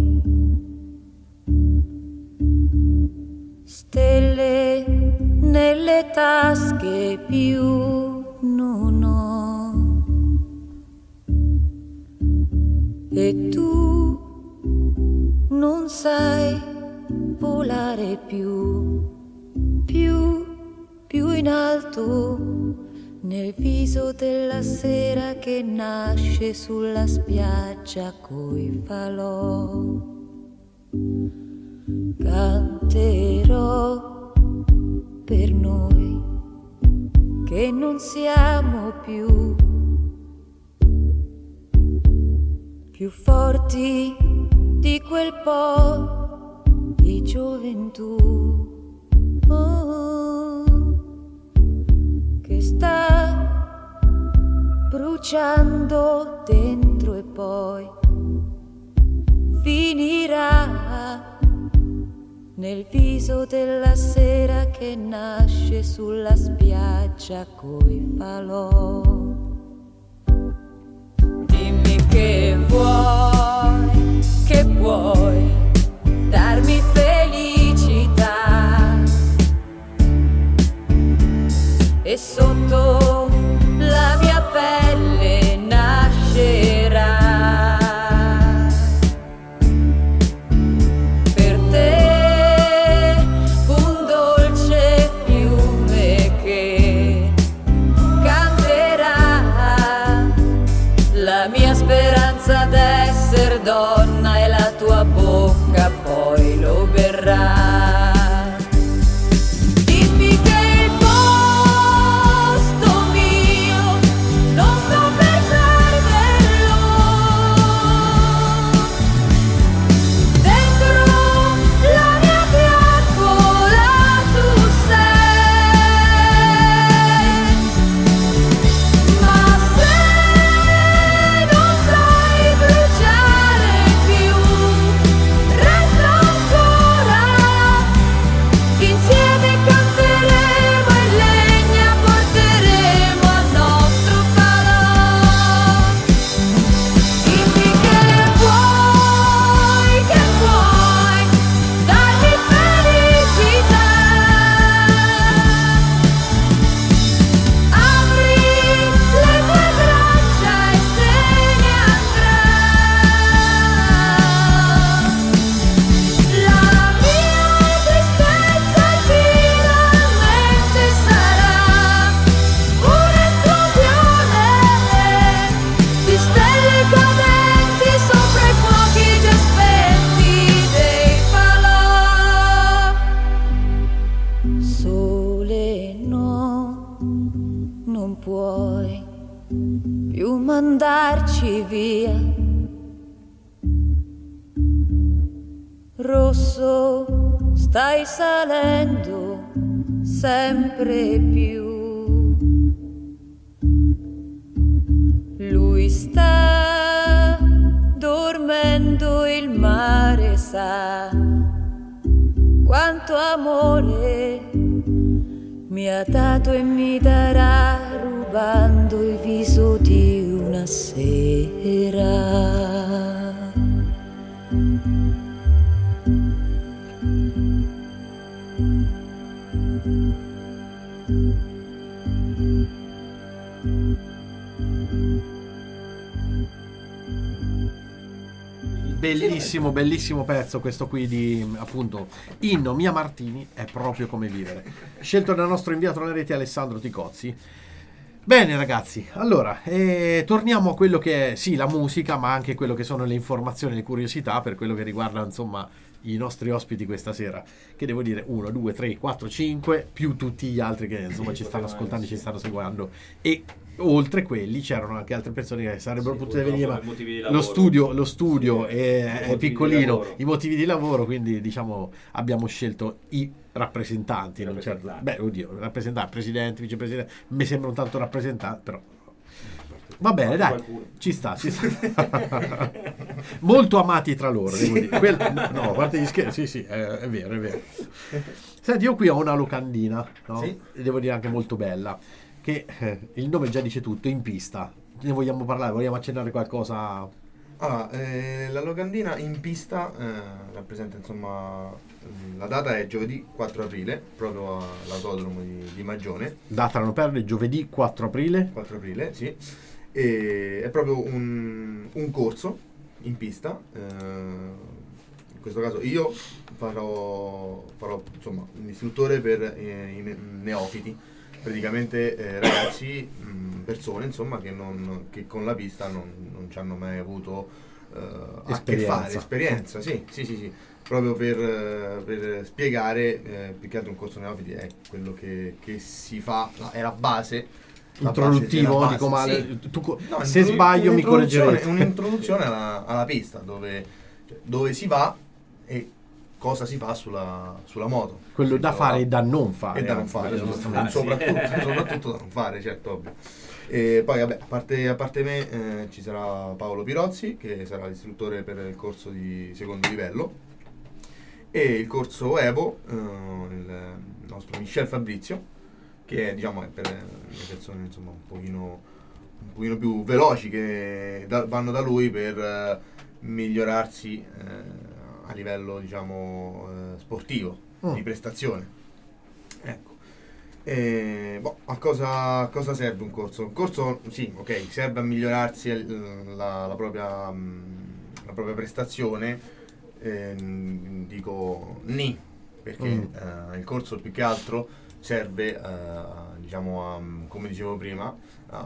Stelle nelle tasche più non ho. E tu non sai volare più, più, più in alto, nel viso della sera che nasce sulla spiaggia coi falò. Canterò per noi che non siamo più più forti di quel po' di gioventù, oh, che sta bruciando dentro e poi finirà nel viso della sera che nasce sulla spiaggia coi falò. Dimmi che vuoi, che puoi darmi felicità, e sotto la mia pelle nascerà per te un dolce fiume che canterà la mia speranza d'esser donna, e la tua bocca poi lo berrà. Mandarci via, rosso stai salendo sempre più, lui sta dormendo, il mare sa quanto amore mi ha dato e mi darà, rubando il viso di una sera. Bellissimo, bellissimo pezzo questo qui di, appunto, Inno Mia Martini è proprio come vivere, scelto dal nostro inviato alla rete Alessandro Ticozzi. Bene ragazzi, allora eh, torniamo a quello che è sì la musica, ma anche quello che sono le informazioni e le curiosità per quello che riguarda insomma i nostri ospiti questa sera, che devo dire uno, due, tre, quattro, cinque, più tutti gli altri che insomma ci stanno ascoltando, ci stanno seguendo, e oltre quelli c'erano anche altre persone che sarebbero Sì, potute venire, ma per motivi di lo lavoro. studio, lo studio Sì, è, per è motivi di piccolino, lavoro. i motivi di lavoro, quindi diciamo abbiamo scelto i rappresentanti, I non certo, rappresentanti. beh oddio, rappresentanti, presidenti, vicepresidenti, mi sembrano tanto rappresentanti, però va bene, dai, Qualcuno. ci sta, ci sta. Molto amati tra loro, devo dire. Quel- no, a parte gli scherzi, sì, sì, è, è vero, è vero. Senti, io qui ho una locandina, no? Sì. E devo dire anche molto bella, che eh, il nome già dice tutto, In Pista. Ne vogliamo parlare, vogliamo accennare qualcosa? Allora, eh, la locandina In Pista eh, rappresenta insomma la data è giovedì quattro aprile, proprio all'autodromo di, di Magione. Data non perde, giovedì quattro aprile. quattro aprile, sì. E è proprio un, un corso in pista. eh, in questo caso io farò, farò insomma un istruttore per eh, i ne- neofiti, praticamente eh, ragazzi, mh, persone insomma che, non, che con la pista non, non ci hanno mai avuto eh, a che Esperienza. fare, esperienza, sì, sì, sì, sì. Proprio per, eh, per spiegare, eh, più che altro un corso neofiti è quello che, che si fa, la- è la base. La base, Introduttivo, sì, la dico base, male. sì. Tu co- No, se introdu- sbaglio mi un'introduzione- correggerete. Un'introduzione alla, alla pista dove, cioè, dove si va e cosa si fa sulla, sulla moto. Quello Si da trova- fare e da non fare. e da non anche, fare, giustamente. soprattutto, soprattutto da non fare, certo, ovvio. E poi vabbè, a parte, a parte me eh, ci sarà Paolo Pirozzi che sarà l'istruttore per il corso di secondo livello, e il corso Evo, eh, il nostro Michel Fabrizio, che è, diciamo, è per le persone insomma un pochino, un pochino più veloci, che da- vanno da lui per eh, migliorarsi eh, a livello, diciamo, eh, sportivo, Mm. di prestazione. Ecco. E, boh, a cosa, a cosa serve un corso? Un corso, sì, ok, serve a migliorarsi eh, la, la propria, mh, la propria prestazione, ehm, dico ni, perché Mm. eh, il corso più che altro serve, eh, diciamo, a, come dicevo prima, a,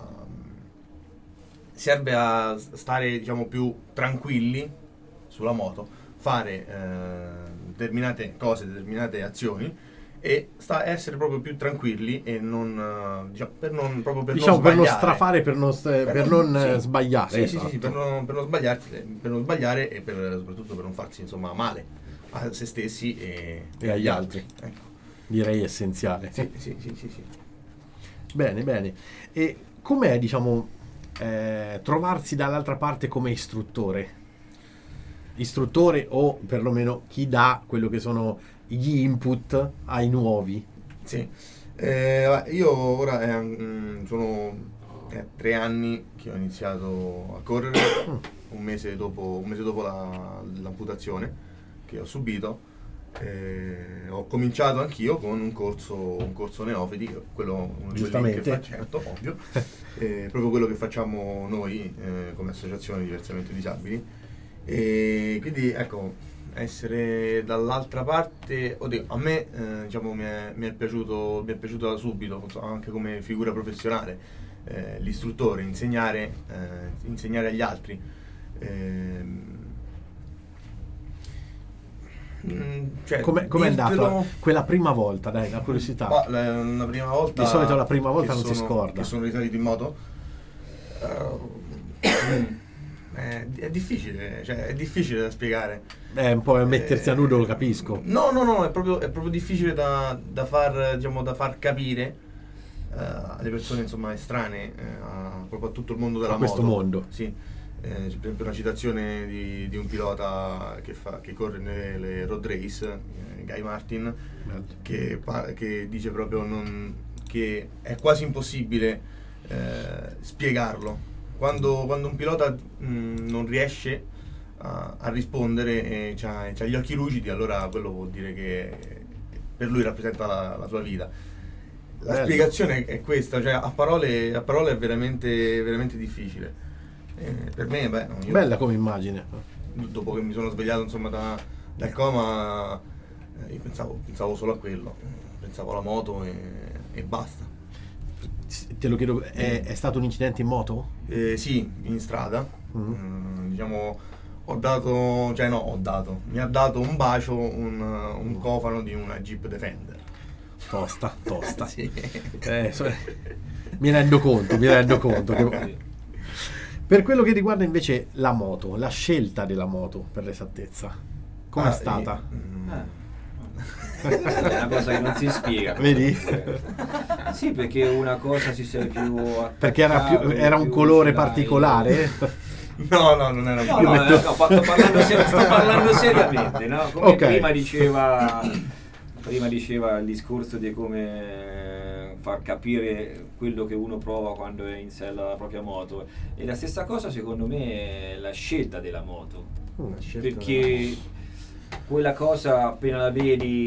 serve a stare, diciamo, più tranquilli sulla moto, fare eh, determinate cose, determinate azioni, e sta, essere proprio più tranquilli e non, eh, diciamo, per non proprio per Diciamo non per non sbagliare. strafare, per non, st- per non, eh, sì. sbagliare. Sì, sì, sì, sì, esatto. per non, per non sbagliarsi, per non sbagliare e per, soprattutto per non farsi insomma male a se stessi e, E agli altri. Ecco. Direi essenziale. Sì, sì, sì, sì, sì. Bene, bene. E com'è, diciamo, eh, trovarsi dall'altra parte come istruttore? Istruttore o perlomeno chi dà quello che sono gli input ai nuovi? Sì. Eh, va- io ora è, mm, sono è tre anni che ho iniziato a correre, un mese dopo, un mese dopo la- l'amputazione che ho subito. Eh, ho cominciato anch'io con un corso, un corso neofiti, quello uno di quelli Giustamente. che fa, certo, ovvio, eh, proprio quello che facciamo noi eh, come associazione diversamente disabili. E quindi ecco, essere dall'altra parte, oddio, a me eh, diciamo mi è, mi è piaciuto, mi è piaciuto da subito, insomma, anche come figura professionale, eh, l'istruttore, insegnare, eh, insegnare agli altri. Ehm, mm, cioè, Come è andata dirtelo- quella prima volta? Dai, la curiosità. Ma la, la prima volta, Di solito la prima volta che non si sono- scorda. Che sono risalito in moto. eh, è, è difficile, cioè è difficile da spiegare. È un po' mettersi a nudo, lo Eh, capisco. No, no, no, è proprio, è proprio difficile da, da far, diciamo, da far capire eh, alle persone insomma estranee eh, a, proprio a tutto il mondo della A questo moto. mondo. Sì. Eh, c'è per esempio una citazione di, di un pilota che, fa, che corre nelle road race, eh, Guy Martin, che, pa- che dice proprio non, che è quasi impossibile eh, spiegarlo. Quando, quando un pilota mh, non riesce a, a rispondere e c'ha, c'ha gli occhi lucidi, allora quello vuol dire che per lui rappresenta la, la sua vita. La Bello. spiegazione è questa, cioè a parole, a parole è veramente, veramente difficile. Eh, per me, beh, io- Bella come immagine. dopo che mi sono svegliato insomma da, dal coma, eh, io pensavo, pensavo solo a quello, pensavo alla moto e, e basta. te lo chiedo, è, è stato un incidente in moto? Eh, sì, in strada. Mm. Mm, diciamo, ho dato, cioè no, ho dato, mi ha dato un bacio un, un cofano di una Jeep Defender. Tosta, tosta. Sì. Eh, so- mi rendo conto, mi rendo conto. Che... Per quello che riguarda invece la moto, la scelta della moto, per l'esattezza, com'è Ah, stata? eh, mm, Ah. È una cosa che non si spiega. Vedi? Sì, perché una cosa si sei più Perché era, più, era un più colore ce l'hai. particolare? No, no, non era No, più. no, eh, no, sto parlando, ser- sto parlando seriamente, no? Come Ok. prima diceva prima diceva il discorso di come far capire quello che uno prova quando è in sella alla propria moto. E la stessa cosa secondo me è la scelta della moto. Mm. Perché quella cosa appena la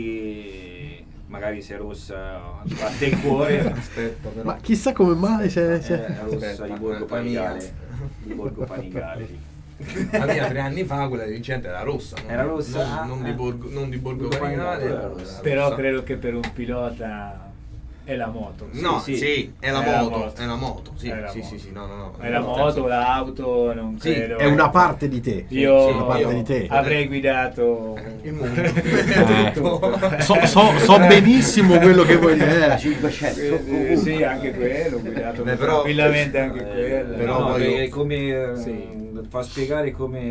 vedi, magari se è rossa, batte il cuore. Aspetta, però. Ma chissà come mai se... se- È rossa Aspetta, di Borgo la mia. Panigale. Di Borgo Panigale. La mia tre anni fa quella vincente era rossa. Non, Era rossa? Non, Ah, non ah. di Borgo, non di Borgo Borgo Panigale, Panigale, era rossa. Però rossa. credo che per un pilota è la moto. No, Sì, sì, sì. è la È la moto, moto. è la moto, sì, È la sì, moto. sì, sì, no, no, no. È la No, moto, l'auto, non Sì, credo. È una parte di te. Io sì, una parte io- di te. avrei guidato il mondo. Eh. Tutto. So, so- so benissimo quello che vuoi dire. cinquecento Eh, eh, sì, anche quello, ho guidato Beh, però- tranquillamente anche Eh, quello. però no, poi- perché è come eh, Sì. fa spiegare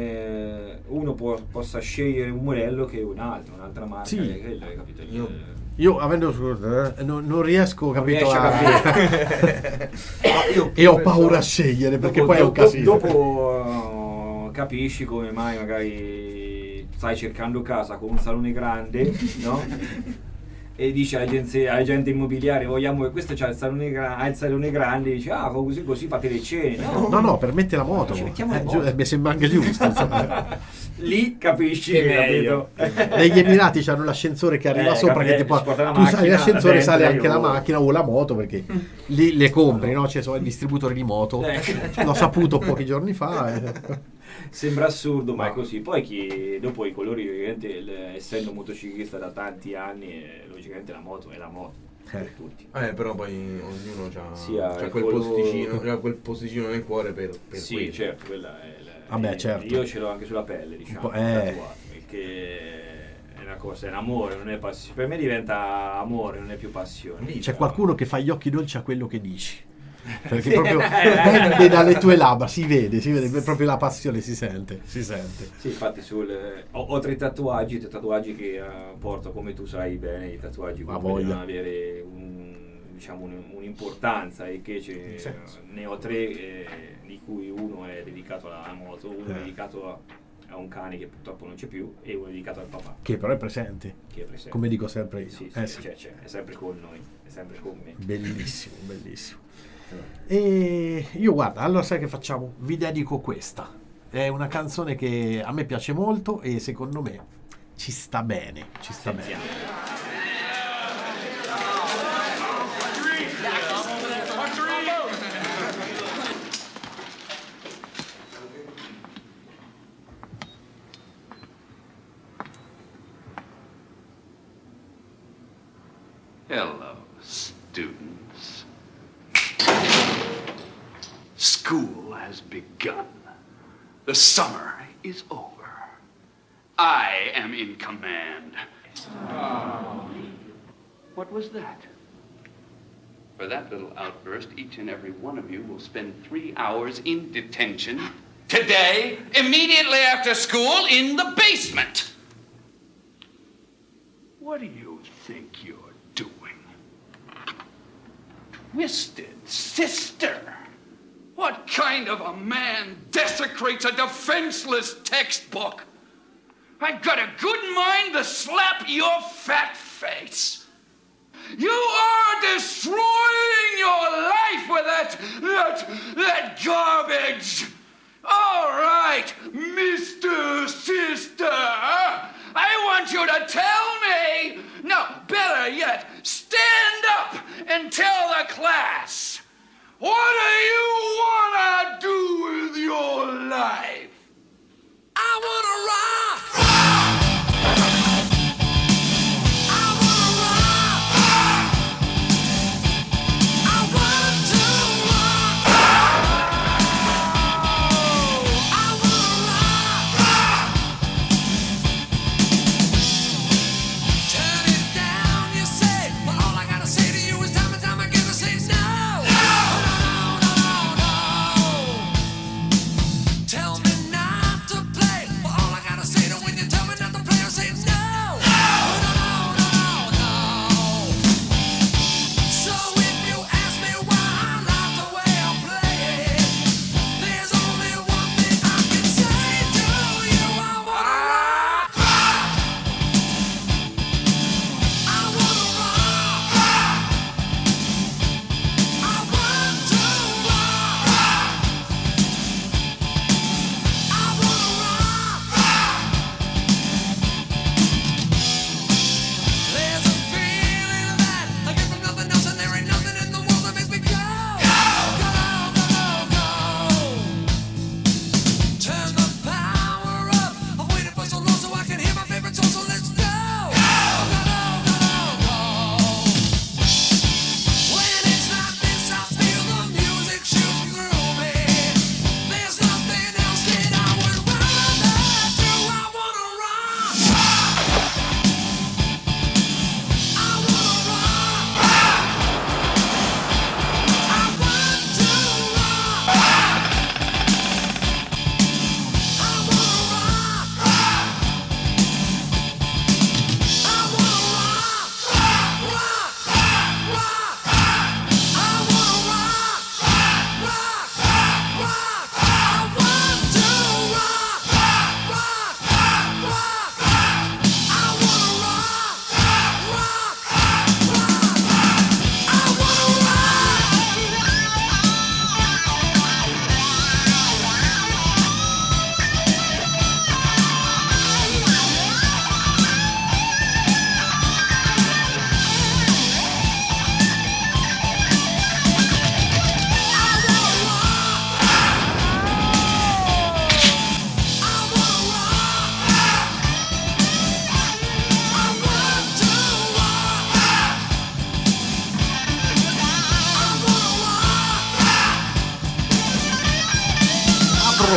come uno può, possa scegliere un modello che un altro, un'altra marca. Sì. È quello, hai capito? Io- Io avendo eh, non, non riesco, capito, riesci a a... capire. e ho paura a scegliere perché Dopo- poi è un dopo- casino. Dopo uh, capisci come mai magari stai cercando casa con un salone grande, no? E dici all'agenzia, all'agente immobiliare vogliamo che questo c'ha il salone, gra- ha il salone grande, dici ah così, così fate le cene, no? No, no, permette la moto. Ci mettiamo Eh, la giu- moto. eh, mi sembra anche giusto. insomma. Lì capisci Che che meglio. capito? Negli Emirati c'hanno l'asciensore che arriva Eh, sopra capi- che ti può, si porta la tu sali macchina, l'ascensore, dentro sale e anche la io- macchina o la moto perché lì le compri, no? Ci sono i distributori di moto. Eh. L'ho saputo pochi giorni fa. eh. Sembra assurdo, ma è così. Poi chi dopo i colori, ovviamente, il- essendo motociclista da tanti anni, eh, logicamente la moto è la moto per Eh. tutti. Eh, però poi ognuno ha Sia il quel, colore- posticino, c'ha quel posticino nel cuore per, per Sì, quello. certo, quella è la- Vabbè, io- certo. Io ce l'ho anche sulla pelle, diciamo, po', eh. tatuato, perché è una cosa, è un amore, non è passione. Per me diventa amore, non è più passione. C'è qualcuno che fa gli occhi dolci a quello che dici. Perché proprio pende dalle tue labbra, si vede, si vede proprio la passione, si sente, si sente. Sì, infatti sul, ho, ho tre tatuaggi, tre tatuaggi che eh, porto, come tu sai bene, i tatuaggi Ma comunque voglia. devono avere un, diciamo, un- un'importanza e che ce- Sì. ne ho tre, eh, di cui uno è dedicato alla moto, uno è Eh. dedicato a, a un cane che purtroppo non c'è più e uno è dedicato al papà, Che però è presente, che è presente. come dico sempre io. Sì, sì, Eh, sì. c'è, c'è, è sempre con noi, è sempre con me. Bellissimo, bellissimo. E io guarda, allora sai che facciamo? Vi dedico questa. È una canzone che a me piace molto e secondo me ci sta bene, ci sta bene. Sentiamo. Hello, students. School has begun. The summer is over. I am in command. What was that? For that little outburst, each and every one of you will spend three hours in detention today, immediately after school, in the basement. What do you think you're doing? Twisted Sister! What kind of a man desecrates a defenseless textbook? I've got a good mind to slap your fat face. You are destroying your life with that, that, that garbage. All right, Mister Sister, I want you to tell me, no, better yet, stand up and tell the class, what do you want to do with your life? I wanna rock. I wanna rock. I wanna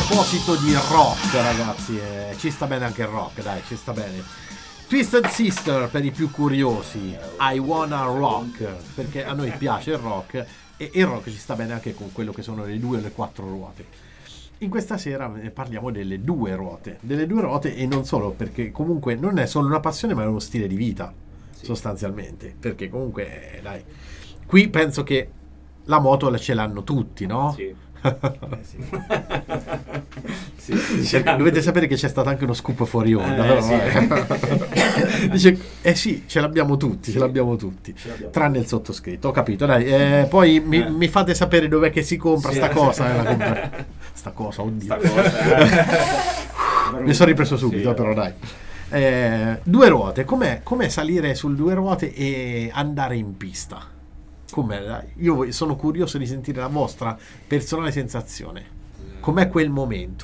proposito di rock, ragazzi, eh, ci sta bene anche il rock, dai, ci sta bene. Twisted Sister per i più curiosi, I Wanna Rock, perché a noi piace il rock e il rock ci sta bene anche con quello che sono le due o le quattro ruote. In questa sera parliamo delle due ruote, delle due ruote e non solo, perché comunque non è solo una passione ma è uno stile di vita, sì, sostanzialmente, perché comunque eh, dai, qui penso che la moto ce l'hanno tutti, no? Sì. Eh, sì. Sì, Cioè, dovete sapere che c'è stato anche uno scoop fuori onda, Eh, però, sì. eh. Dice, eh sì, ce l'abbiamo tutti, ce l'abbiamo tutti, Ce l'abbiamo. tranne il sottoscritto, ho capito, dai, eh, poi mi, Eh. mi fate sapere dov'è che si compra Sì. sta cosa, eh, la compra- sta cosa, oddio, Sta cosa, eh. mi sono ripreso subito, Sì, però dai. Eh, due ruote, com'è, com'è salire sul due ruote e andare in pista? Com'è? Dai? Io sono curioso di sentire la vostra personale sensazione. Com'è quel momento?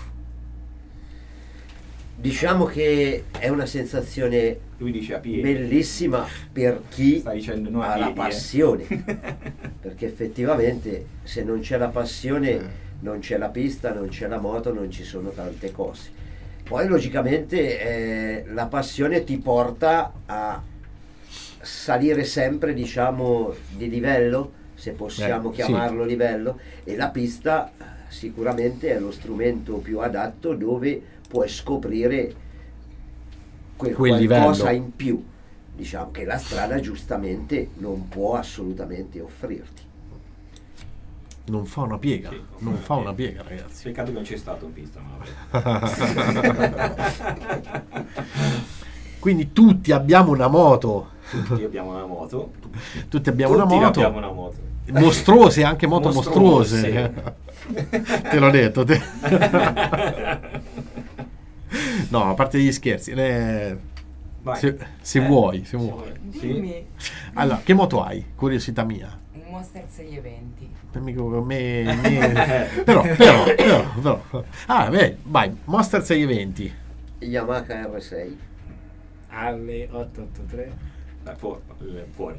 Diciamo che è una sensazione Lui dice a piedi. bellissima per chi Sta dicendo no a ha la piedi, eh. passione, perché effettivamente se non c'è la passione non c'è la pista, non c'è la moto, non ci sono tante cose. Poi logicamente eh, la passione ti porta a salire sempre, diciamo, di livello, se possiamo Eh, chiamarlo livello, e la pista eh, sicuramente è lo strumento più adatto dove puoi scoprire quel, Quel qualcosa livello. in più, diciamo, che la strada giustamente non può assolutamente offrirti. Non fa una piega, Sì, non fa una piega, ragazzi. Peccato che non c'è stato in pista, ma vabbè. Quindi tutti abbiamo una moto, Tutti abbiamo una moto. tutti abbiamo Tutti una moto, abbiamo una moto. mostruose, anche moto Mostruose. mostruose. Te l'ho detto. Te. No, a parte gli scherzi, eh, Vai. se, se Eh, vuoi, se se vuoi. Sì. Dimmi, Allora, che moto hai? Curiosità mia. un Monster seicentoventi. Amico, me, me- però, però, però, però. Ah, beh, vai, Monster seicentoventi. Yamaha R sei. Harley ottocentoottantatré. Dai, fuori. eh, fuori.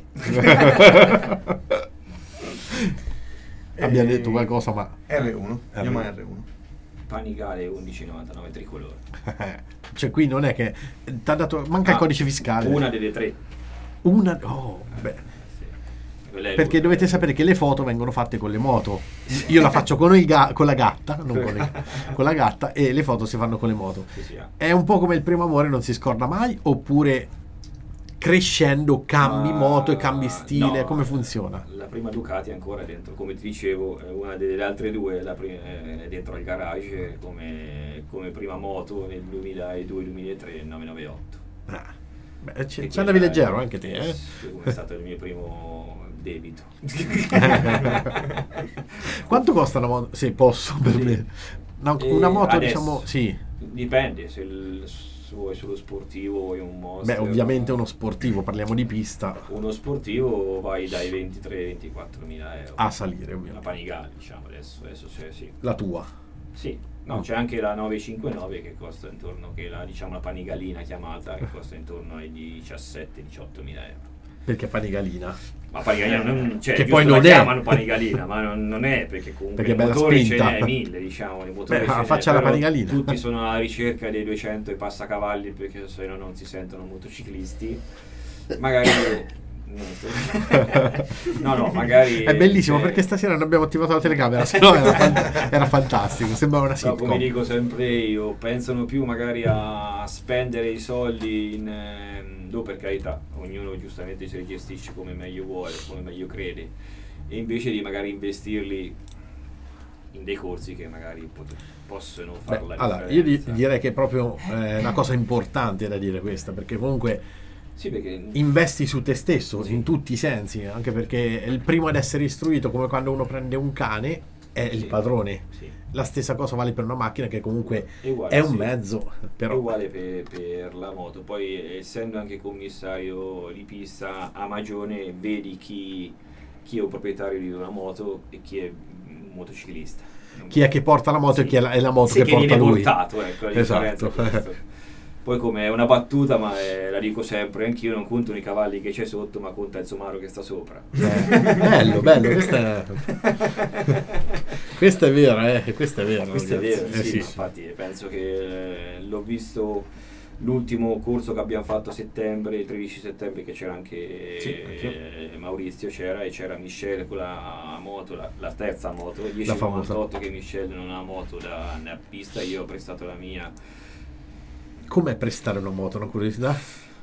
Abbiamo Eh, detto qualcosa, ma R uno, R uno. Yamaha R uno. Panicale undici novantanove tricolore. cioè qui non è che t'ha dato, manca il Ah, codice fiscale. Una delle tre. Una, oh, beh. Sì. Quella è Perché l'unica. dovete sapere che le foto vengono fatte con le moto. Io la faccio con, i ga- con la gatta, non con, le- con la gatta, e le foto si fanno con le moto. Sì, sì, ah. È un po' come il primo amore, non si scorda mai, oppure crescendo cambi Ma- moto e cambi stile, no, come funziona? La prima Ducati è ancora dentro, come ti dicevo, è una delle altre due, la pri- è dentro al garage come, come prima moto nel duemiladue duemilatré novecentonovantaotto. Ah, beh, c- E ci andavi quella leggero è- anche te, eh? sì, come è stato il mio primo debito. Quanto costa una moto? Sì, posso per Sì. me. Una, E una moto, adesso, diciamo, sì. Dipende se, il, se vuoi solo sportivo vuoi un Monster. Beh, ovviamente ma- uno sportivo, parliamo di pista, Uno sportivo vai dai ventitré ventiquattro mila euro. a salire, Una ovviamente. Panigale, diciamo adesso, adesso c'è, sì. La tua. Sì, no, Mm. c'è anche la novecentocinquantanove che costa intorno, che è la, diciamo, la panigalina chiamata, che costa intorno ai diciassette diciotto mila euro. Perché panigalina? Ma panigalina non, cioè, Che giusto poi la non è. chiamano panigalina, ma non, non è, perché comunque Perché è i bella motori spinta. ce n'è mille, diciamo, i motori Beh, ce ma n'è, faccia la però panigalina. tutti sono alla ricerca dei duecento e passacavalli, perché se no non si sentono motociclisti. Magari no, no, magari È bellissimo c'è- perché stasera non abbiamo attivato la telecamera, se no era, fan- era fantastico, sembrava una No, come sitcom. dico sempre io, pensano più magari a spendere i soldi in, ehm, do per carità, ognuno giustamente si gestisce come meglio vuole, come meglio crede, e invece di magari investirli in dei corsi che magari pot- possono fare Beh, la allora, io di- differenza. direi che è proprio eh, una cosa importante da dire questa, perché comunque Sì, perché investi su te stesso Sì. in tutti i sensi, anche perché il primo ad essere istruito, come quando uno prende un cane, è il Sì. padrone. Sì. La stessa cosa vale per una macchina che comunque È uguale, è un sì. mezzo, È però uguale per, per la moto, poi essendo anche commissario di pista a Magione vedi chi, chi è un proprietario di una moto e chi è un motociclista. chi è che porta la moto Sì. e chi è la, è la moto Sì, che, che porta viene lui. portato, ecco, la Esatto. differenza è questa. Poi come è una battuta, ma è, la dico sempre, anch'io non conto i cavalli che c'è sotto, ma conta il somaro che sta sopra. Eh, bello, bello, questa è, questa è vera, eh, questa è vera. Questo è vero, eh, sì, sì, infatti penso che eh, l'ho visto l'ultimo corso che abbiamo fatto a settembre, il tredici settembre, che c'era anche Sì, eh, Maurizio, c'era e c'era Michele con la moto, la, la terza moto, dieci La famosa. novantotto, che Michele non ha moto da, da pista, io ho prestato la mia. Com'è prestare una moto, una curiosità?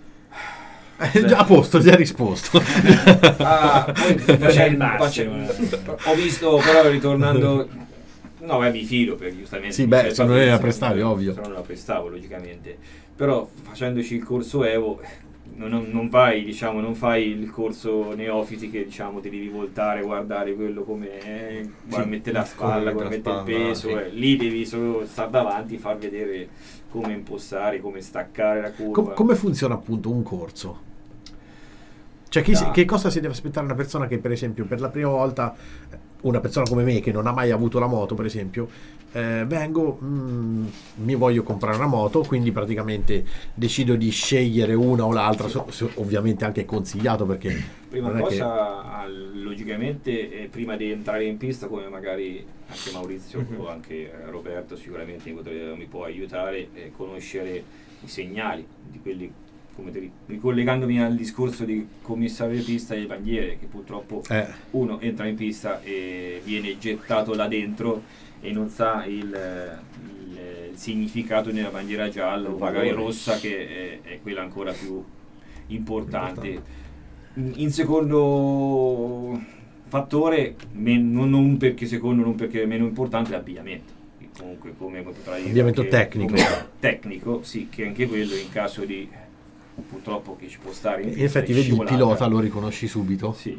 Eh, già a posto, già risposto. Ah, poi c'è il facendo- massimo, facendo- ho visto però ritornando, no beh, mi fido perché giustamente Sì, beh, Michele se non eri la Fabrizio, prestavi, se ovvio. non la prestavo logicamente, però facendoci il corso Evo non, non- non vai, diciamo, non fai il corso neofiti che diciamo ti devi voltare, guardare quello come è, guarda, Sì, mettere la come spalla, guarda, mette la mettere il peso, spalla, eh. Lì devi solo stare davanti, far vedere come impostare, come staccare la curva. Com- come funziona appunto un corso? Cioè, chi si- Da- che cosa si deve aspettare una persona che, per esempio, per la prima volta, una persona come me che non ha mai avuto la moto, per esempio, eh, vengo, mm, mi voglio comprare una moto, quindi praticamente decido di scegliere una o l'altra, so- so- ovviamente anche consigliato perché Prima non è che- cosa, al- logicamente, eh, prima di entrare in pista, come magari anche Maurizio Mhm. o anche eh, Roberto sicuramente mi, potre- mi può aiutare, eh, conoscere i segnali di quelli, come te, ricollegandomi al discorso di commissario di pista e bandiere, che purtroppo Eh. uno entra in pista e viene gettato là dentro e non sa il, il- il significato di una bandiera gialla o magari rossa, che è, è quella ancora più importante. In secondo fattore, men- non, non perché secondo, non perché è meno importante, l'abbigliamento. Che comunque, come potrà dire, Abbigliamento anche tecnico. come tecnico, sì, che anche quello in caso di, purtroppo, che ci può stare in in pista, effetti è vedi il scivolata. pilota, lo riconosci subito. Sì.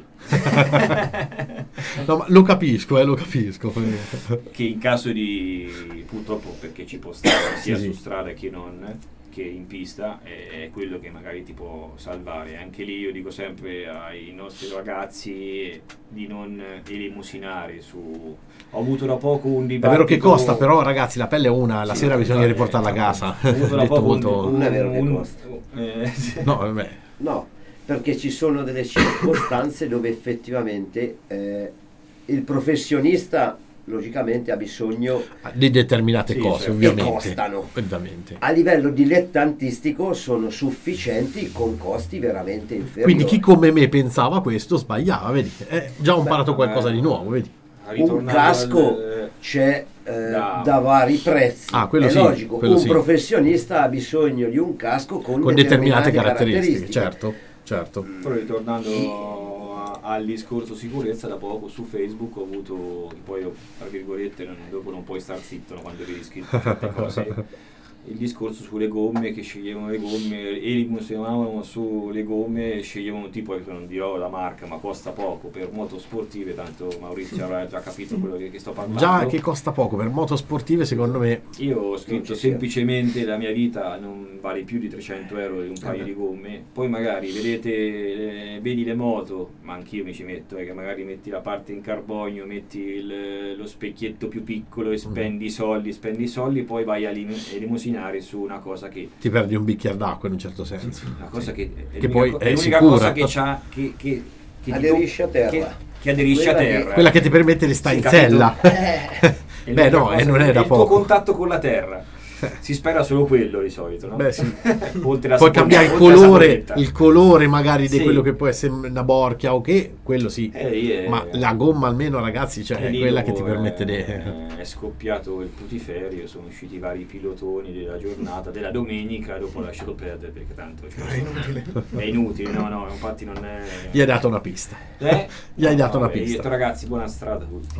No, ma lo capisco, eh, lo capisco. Che in caso di, purtroppo, perché ci può stare sia Sì, su sì. strada che non, che in pista, è, è quello che magari ti può salvare. Anche lì io dico sempre ai nostri ragazzi di non elemosinare su. Ho avuto da poco un È dibattito. vero che costa, però ragazzi, la pelle è una, la Sì, sera no, bisogna infatti, riportarla a eh, casa. ho avuto da Detto poco un- molto- Non è vero che un- costa. eh, sì. No, vabbè. No, perché ci sono delle circostanze dove effettivamente eh, il professionista logicamente ha bisogno, Di determinate Sì, cose, certo. ovviamente. E costano. Ovviamente. a livello dilettantistico sono sufficienti con costi veramente inferiori. Quindi chi come me pensava questo sbagliava, vedi? Eh, già ho imparato Beh, qualcosa eh, di nuovo, vedi? un Ritornando casco al- c'è eh, da- da vari prezzi. Ah, quello è sì, logico, quello un sì. professionista ha bisogno di un casco con, Con determinate caratteristiche, certo, certo. Però ritornando a- al discorso sicurezza, da poco su Facebook ho avuto, poi io, tra virgolette, non- dopo non puoi star zitto, no, quando devi scrivere certe cose, il discorso sulle gomme, che sceglievano le gomme e li funzionavano sulle gomme, sceglievano tipo, che non dirò la marca, ma costa poco per moto sportive, tanto Maurizio avrà già capito quello che, che sto parlando. Già che costa poco per moto sportive, secondo me. Io ho Non scritto ci sia. semplicemente la mia vita non vale più di trecento euro di un paio Eh. di gomme. Poi magari vedete, le- vedi le moto, ma anch'io mi ci metto, eh, che magari metti la parte in carbonio, metti il- lo specchietto più piccolo e spendi i soldi, spendi i soldi, poi vai a lim- elemosinare su una cosa che Ti perdi un bicchiere d'acqua in un certo senso. una cosa che è Che l'unica, poi co- è l'unica sicura. cosa che c'ha che, che, che ti Aderisce to- a terra. che, che aderisce a Quella che- terra. Quella che ti permette di stare Sì, in capito? sella. Eh, È Beh, l'unica no, cosa e non che- è da il tuo poco. contatto con la terra. Si spera solo quello di solito, no? Beh, sì. Oltre la Puoi saponetta- cambiare il oltre la colore, saponetta. il colore magari di Sì. quello che può essere una borchia o che, quello sì. Eh, lì è- Ma la gomma almeno, ragazzi, cioè, e è lì quella che dopo ti permette di... è, è scoppiato il putiferio, sono usciti i vari pilotoni della giornata, della domenica, dopo ho lasciato perdere perché tanto È inutile. è inutile, no, no, infatti non è... Gli hai dato una pista. Eh? Gli hai dato una vabbè, Io ho pista. detto ragazzi, buona strada a tutti.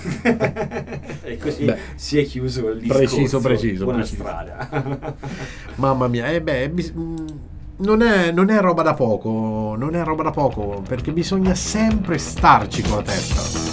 E così Beh, si è chiuso il discorso. preciso, preciso, Buona preciso. strada. Mamma mia, eh beh, bis- mm, non è, non è roba da poco, non è roba da poco, perché bisogna sempre starci con la testa.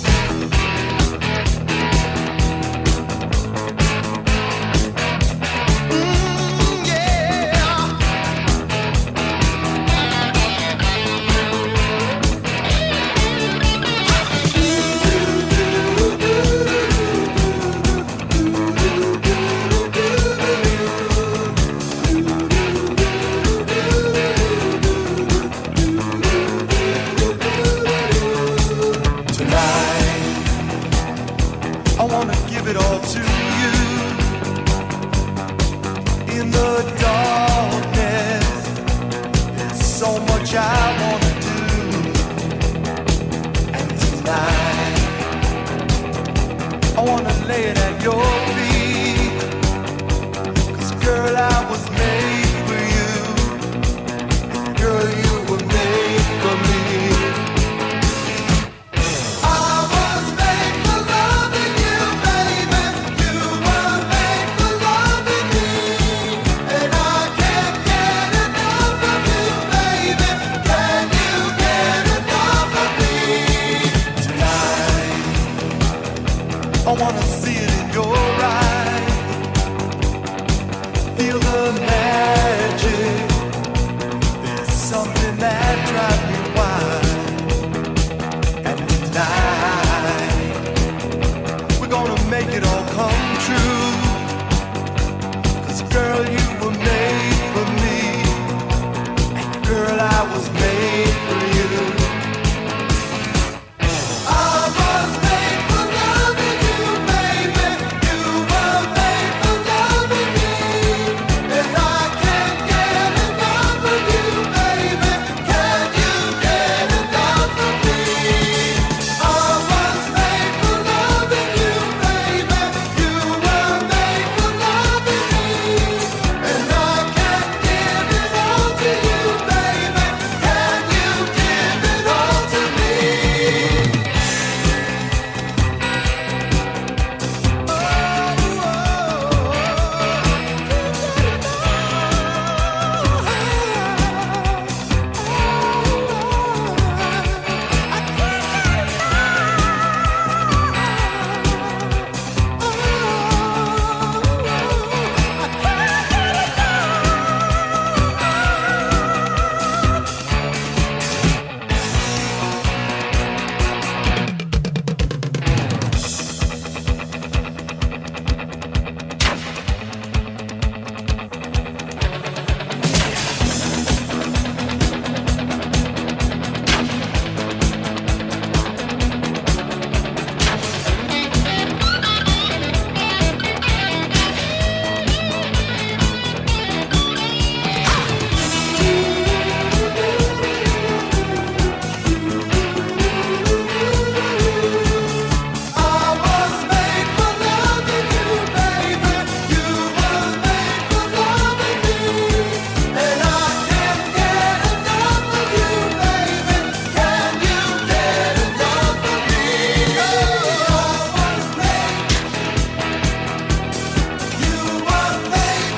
laying at your feet. 'Cause girl, I was made for you. Girl, you were made for me. I was made for loving you, baby. You were made for loving me. And I can't get enough of you, baby. Can you get enough of me? Tonight, I wanna see it in your eyes. Feel the magic. There's something that drives me wild. And tonight, we're gonna make it all come true. 'Cause girl, you were made for me. And girl, I was made for you. I was made for loving you, baby. You were made for loving me. And I can't get enough of you, baby. Can you get enough of me? I was made for loving you, baby. You were made for loving me. And I can't give it all to you, baby. Can you give it all to me? I was made for loving you, baby. You were made for loving me. And I can't get enough of you, baby. Can you get enough of me? I was made. You were made.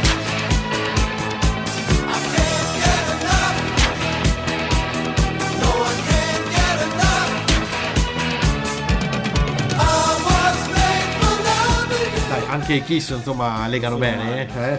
I can't get enough. No, I can't get enough. I was made for loving you. Dai, anche i Kiss insomma legano bene, eh?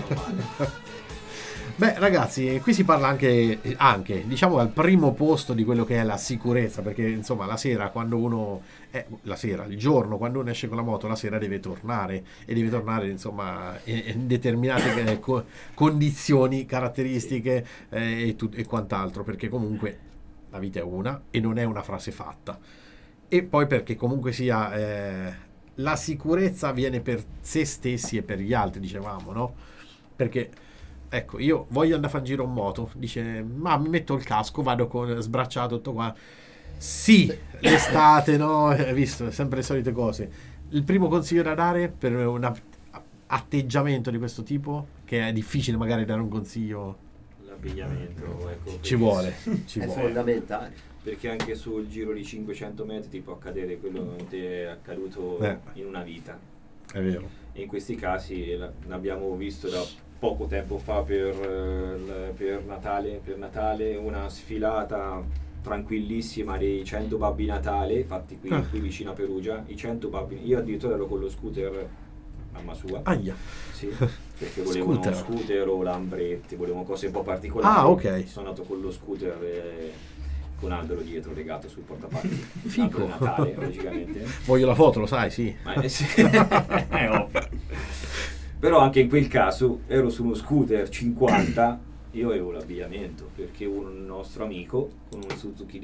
Beh ragazzi, qui si parla anche, anche diciamo al primo posto di quello che è la sicurezza, perché insomma la sera quando uno eh, la sera, il giorno quando uno esce con la moto, la sera deve tornare e deve tornare insomma in, in determinate eh, co- condizioni, caratteristiche eh, e, tut- e quant'altro, perché comunque la vita è una e non è una frase fatta. E poi perché comunque sia eh, la sicurezza viene per se stessi e per gli altri, dicevamo, no? Perché ecco, io voglio andare a fare un giro in moto, dice ma mi metto il casco, vado con sbracciato tutto qua. Sì, l'estate, no? Hai visto, sempre le solite cose. Il primo consiglio da dare per un a- atteggiamento di questo tipo, che è difficile magari dare un consiglio, L'abbigliamento, ecco, ci vuole, ci È vuole. fondamentale. perché anche sul giro di cinquecento metri ti può accadere quello che ti è accaduto Eh. in una vita. È vero. E in questi casi la- l'abbiamo visto da poco tempo fa per, eh, l- per Natale, per Natale una sfilata tranquillissima dei cento Babbi Natale fatti qui, Ah. qui vicino a Perugia. I cento Babbi, io addirittura ero con lo scooter, mamma sua, Aia. sì, perché volevano Scooter. uno scooter o lambretti, volevano cose un po' particolari. Ah, ok. Sono andato con lo scooter e con albero dietro legato sul portapacchi. Fico. Albero Natale, logicamente. Voglio la foto, lo sai, sì. Ma eh, sì. È ovvio. Però anche in quel caso ero su uno scooter cinquanta, io avevo l'abbigliamento perché un nostro amico con un Suzuki D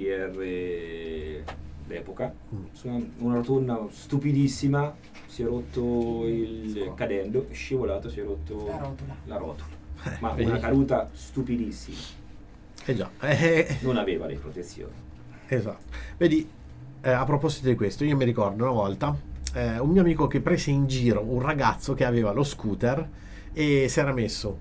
R d'epoca, su una, una rotonda stupidissima, si è rotto il cadendo, è scivolato, si è rotto La rotola. la rotola. Ma vedi? una caduta stupidissima, Eh già. Eh, non aveva le protezioni. esatto. Vedi, eh, a proposito di questo, io mi ricordo una volta eh, un mio amico che prese in giro un ragazzo che aveva lo scooter e si era messo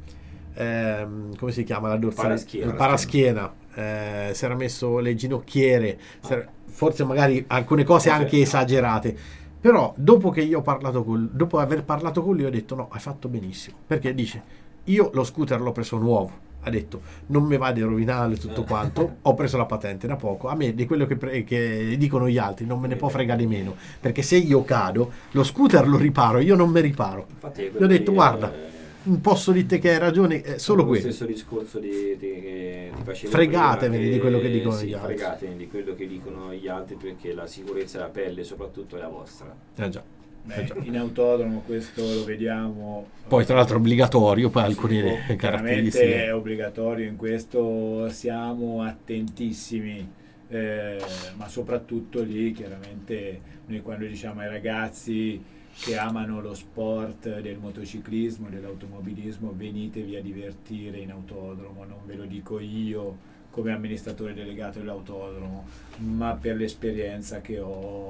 ehm, come si chiama la dorsale? Paraschiena. Il paraschiena, eh, si era messo le ginocchiere, si era- forse magari alcune cose anche esagerate. Però dopo che io ho parlato con dopo aver parlato con lui ho detto no, hai fatto benissimo, perché dice io lo scooter l'ho preso nuovo, ha detto non mi va di rovinare tutto quanto, ho preso la patente da poco, a me di quello che, pre- che dicono gli altri non me ne può fregare di meno, perché se io cado lo scooter lo riparo, io non mi riparo. Infatti, Gli ho detto quelli, guarda, eh, non posso dirti che hai ragione, è solo lo quello. stesso discorso di, di, che ti facevo Fregatevene prima, di quello che dicono sì, gli altri. fregatevene di quello che dicono gli altri, perché la sicurezza della pelle soprattutto è la vostra. Eh già. Beh, in autodromo questo lo vediamo. Poi tra l'altro è obbligatorio, poi alcune Chiaramente caratteristiche. è obbligatorio, in questo siamo attentissimi, eh, ma soprattutto lì chiaramente noi quando diciamo ai ragazzi che amano lo sport del motociclismo, dell'automobilismo, venitevi a divertire in autodromo, non ve lo dico io come amministratore delegato dell'autodromo, ma per l'esperienza che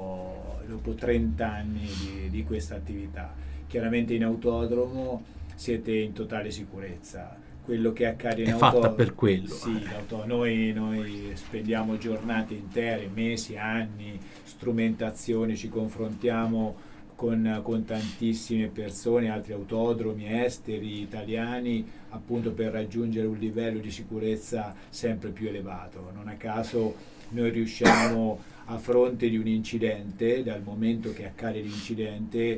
ho dopo trenta anni di, di questa attività. Chiaramente in autodromo siete in totale sicurezza. Quello che accade in È autodromo, fatta per quello. sì, l'auto- noi, noi spendiamo giornate intere, mesi, anni, strumentazioni, ci confrontiamo con, con tantissime persone, altri autodromi esteri, italiani, appunto per raggiungere un livello di sicurezza sempre più elevato. Non a caso noi riusciamo a fronte di un incidente, dal momento che accade l'incidente, eh,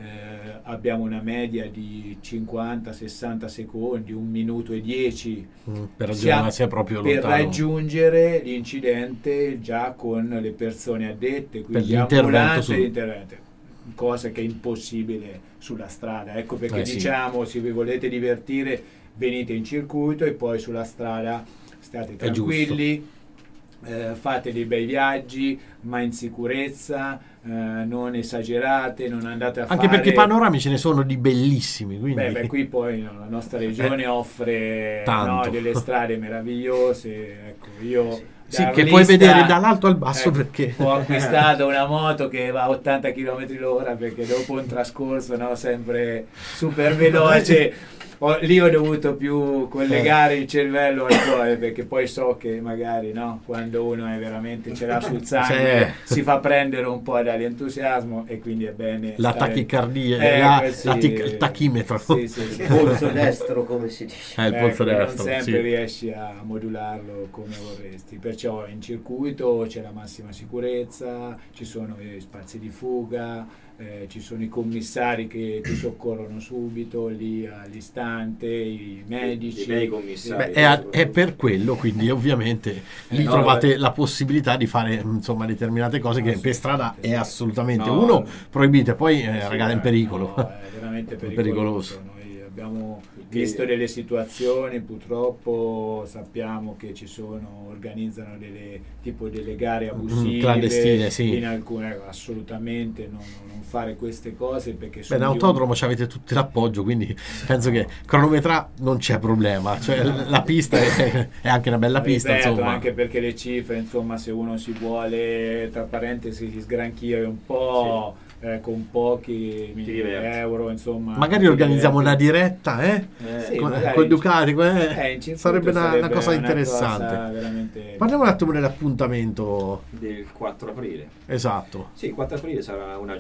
abbiamo una media di cinquanta sessanta secondi, un minuto e dieci Mm, per Sia- ragionare sia proprio per lontano. raggiungere l'incidente già con le persone addette, quindi l'intervento ambulanze su- e intervento, cosa che è impossibile sulla strada. Ecco perché Eh, sì. diciamo, se vi volete divertire venite in circuito e poi sulla strada state È giusto. tranquilli, eh, fate dei bei viaggi ma in sicurezza, eh, non esagerate, non andate a Anche fare... perché panorami ce ne sono di bellissimi, quindi Beh, beh, qui poi no, la nostra regione Eh, offre tanto. no, delle strade meravigliose. Ecco, io sì, da che arlista, puoi vedere dall'alto al basso, ecco, perché ho acquistato una moto che va a ottanta chilometri l'ora, perché dopo un trascorso no, sempre super veloce ho- lì ho dovuto più collegare il cervello al cuore, perché poi so che magari no, quando uno è veramente ce l'ha sul sangue Sì. si fa prendere un po' dall'entusiasmo e quindi è bene la stare- tachicardia, Eh, la, sì. la tic- il tachimetro. Sì, sì, sì. Il polso destro, come si dice. Eh, il polso Ecco, destro, non sempre sì. riesci a modularlo come vorresti, perciò in circuito c'è la massima sicurezza, ci sono gli spazi di fuga, eh, ci sono i commissari che ti soccorrono subito lì all'istante, i medici. I miei commissari. Beh, è, a- è per quello, quindi ovviamente lì no, trovate beh. la possibilità di fare insomma determinate cose che per strada è assolutamente No. uno proibite, poi eh, Sì, ragazzi è in eh, pericolo. No, è veramente pericoloso. Pericoloso. Noi abbiamo visto delle situazioni, purtroppo sappiamo che ci sono, organizzano delle tipo delle gare abusive, Mm, clandestine, sì. in alcune, assolutamente non, non fare queste cose, perché Beh, sono in di un- autodromo ci avete tutti l'appoggio, quindi penso che cronometra non c'è problema, cioè la pista è, è anche una bella pista, Ripeto, insomma. anche perché le cifre, insomma, se uno si vuole tra parentesi sgranchire un po', eh, con pochi diverte. euro, insomma, Magari ti organizziamo una diverti. diretta, eh? Eh, Sì, con, magari- con Ducati, eh, Eh, in circuito sarebbe una, una sarebbe cosa una interessante. cosa veramente- Parliamo un attimo dell'appuntamento del quattro aprile. esatto. Sì, il quattro aprile sarà una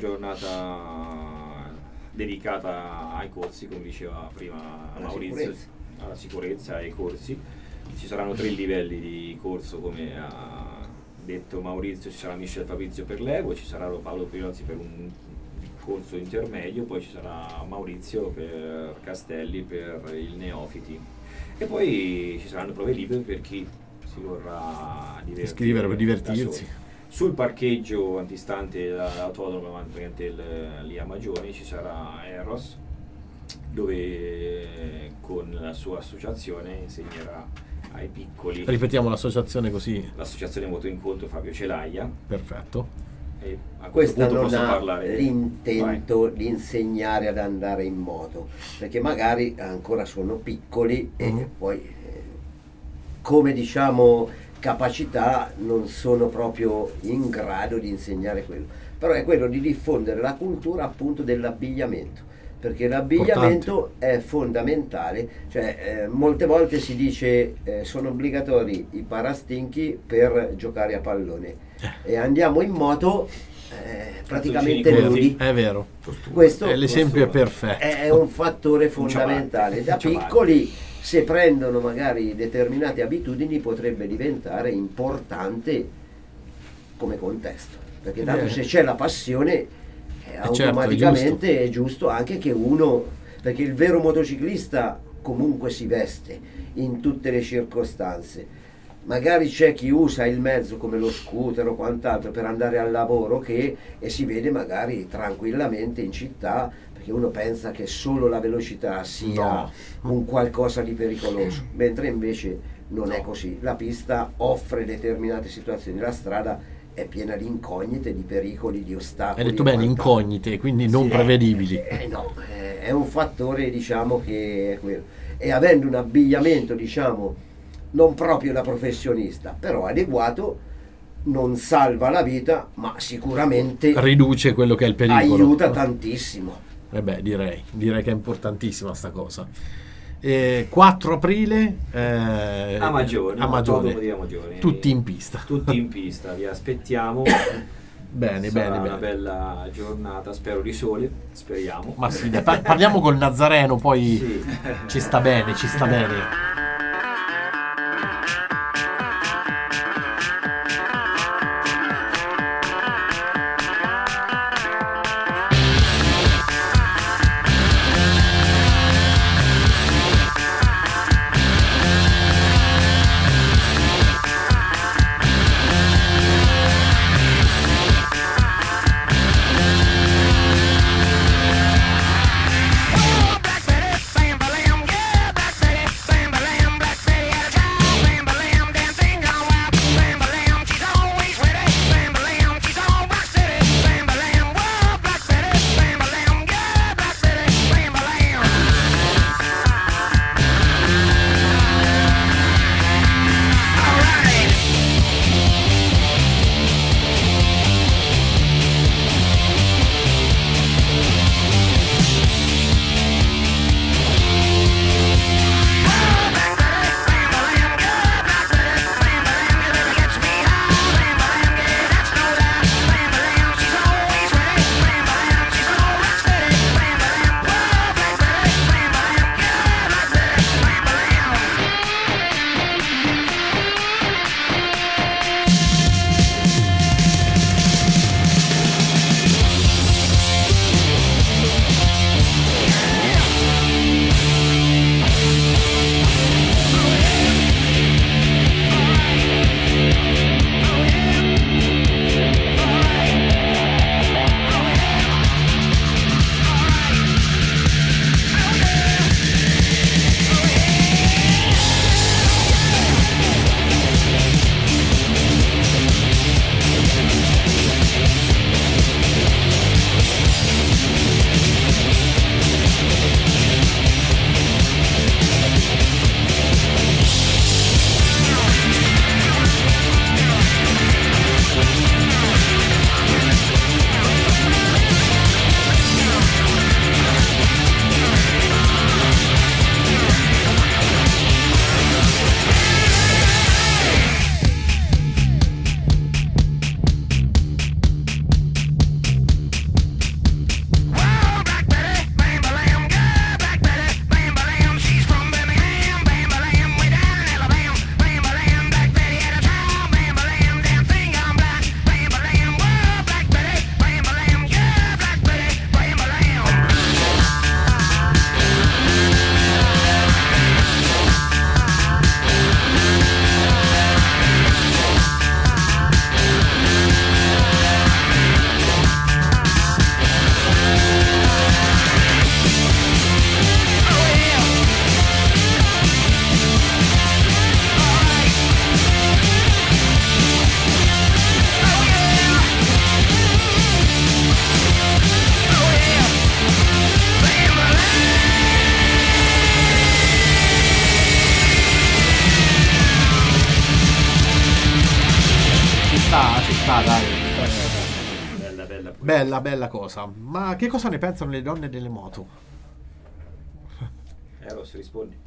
giornata dedicata ai corsi, come diceva prima Alla Maurizio, sicurezza. alla sicurezza e ai corsi. Ci saranno tre livelli di corso, come ha detto Maurizio. Ci sarà Michel Fabrizio per l'Evo, ci sarà Paolo Pirozzi per un corso intermedio, poi ci sarà Maurizio per Castelli per il neofiti, e poi ci saranno prove libere per chi si vorrà divertire, Iscrivere per da divertirsi. solo. Sul parcheggio antistante l'autodromo praticamente il- lì a Magione ci sarà Eros, dove con la sua associazione insegnerà ai piccoli. Ripetiamo l'associazione così, L'associazione Moto Incontro Fabio Celaia, perfetto. e a questo Questa punto non posso ha parlare. l'intento di insegnare ad andare in moto, perché magari ancora sono piccoli e Mhm. poi eh, come diciamo capacità non sono proprio in grado di insegnare quello, però è quello di diffondere la cultura appunto dell'abbigliamento, perché l'abbigliamento è fondamentale, cioè eh, molte volte si dice eh, sono obbligatori i parastinchi per giocare a pallone e andiamo in moto eh, praticamente nudi. È vero, Questo è l'esempio è perfetto, è un fattore fondamentale. Da piccoli, se prendono magari determinate abitudini, potrebbe diventare importante come contesto, perché tanto Bene. se c'è la passione eh, certo, è automaticamente giusto. è giusto anche che uno, perché il vero motociclista comunque si veste in tutte le circostanze. Magari c'è chi usa il mezzo come lo scooter o quant'altro per andare al lavoro che, e si vede magari tranquillamente in città, perché uno pensa che solo la velocità sia No. un qualcosa di pericoloso, mentre invece non è così. La pista offre determinate situazioni, la strada è piena di incognite, di pericoli, di ostacoli. hai detto bene, quant'altro. incognite, quindi non Sì, prevedibili. eh, no, eh, è un fattore, diciamo, che è quello. E avendo un abbigliamento, diciamo, non proprio da professionista, però adeguato, non salva la vita, ma sicuramente Riduce quello che è il pericolo. aiuta tantissimo. Eh beh, direi, direi che è importantissima sta cosa. Eh, quattro aprile eh, A Magione, a Magione. autodromo di Magione. Tutti in pista. Tutti in pista, vi aspettiamo. Bene, Sarà bene, una bene. bella giornata, spero di sole, speriamo. Ma sì, dai, par- parliamo col Nazareno, poi Sì. ci sta bene, ci sta bene. Black Betty, bam, bam, yeah, Black Betty, bam, bam, Bella, bella. Bella, bella cosa. Ma che cosa ne pensano le donne delle moto? Eh, Ross, rispondi.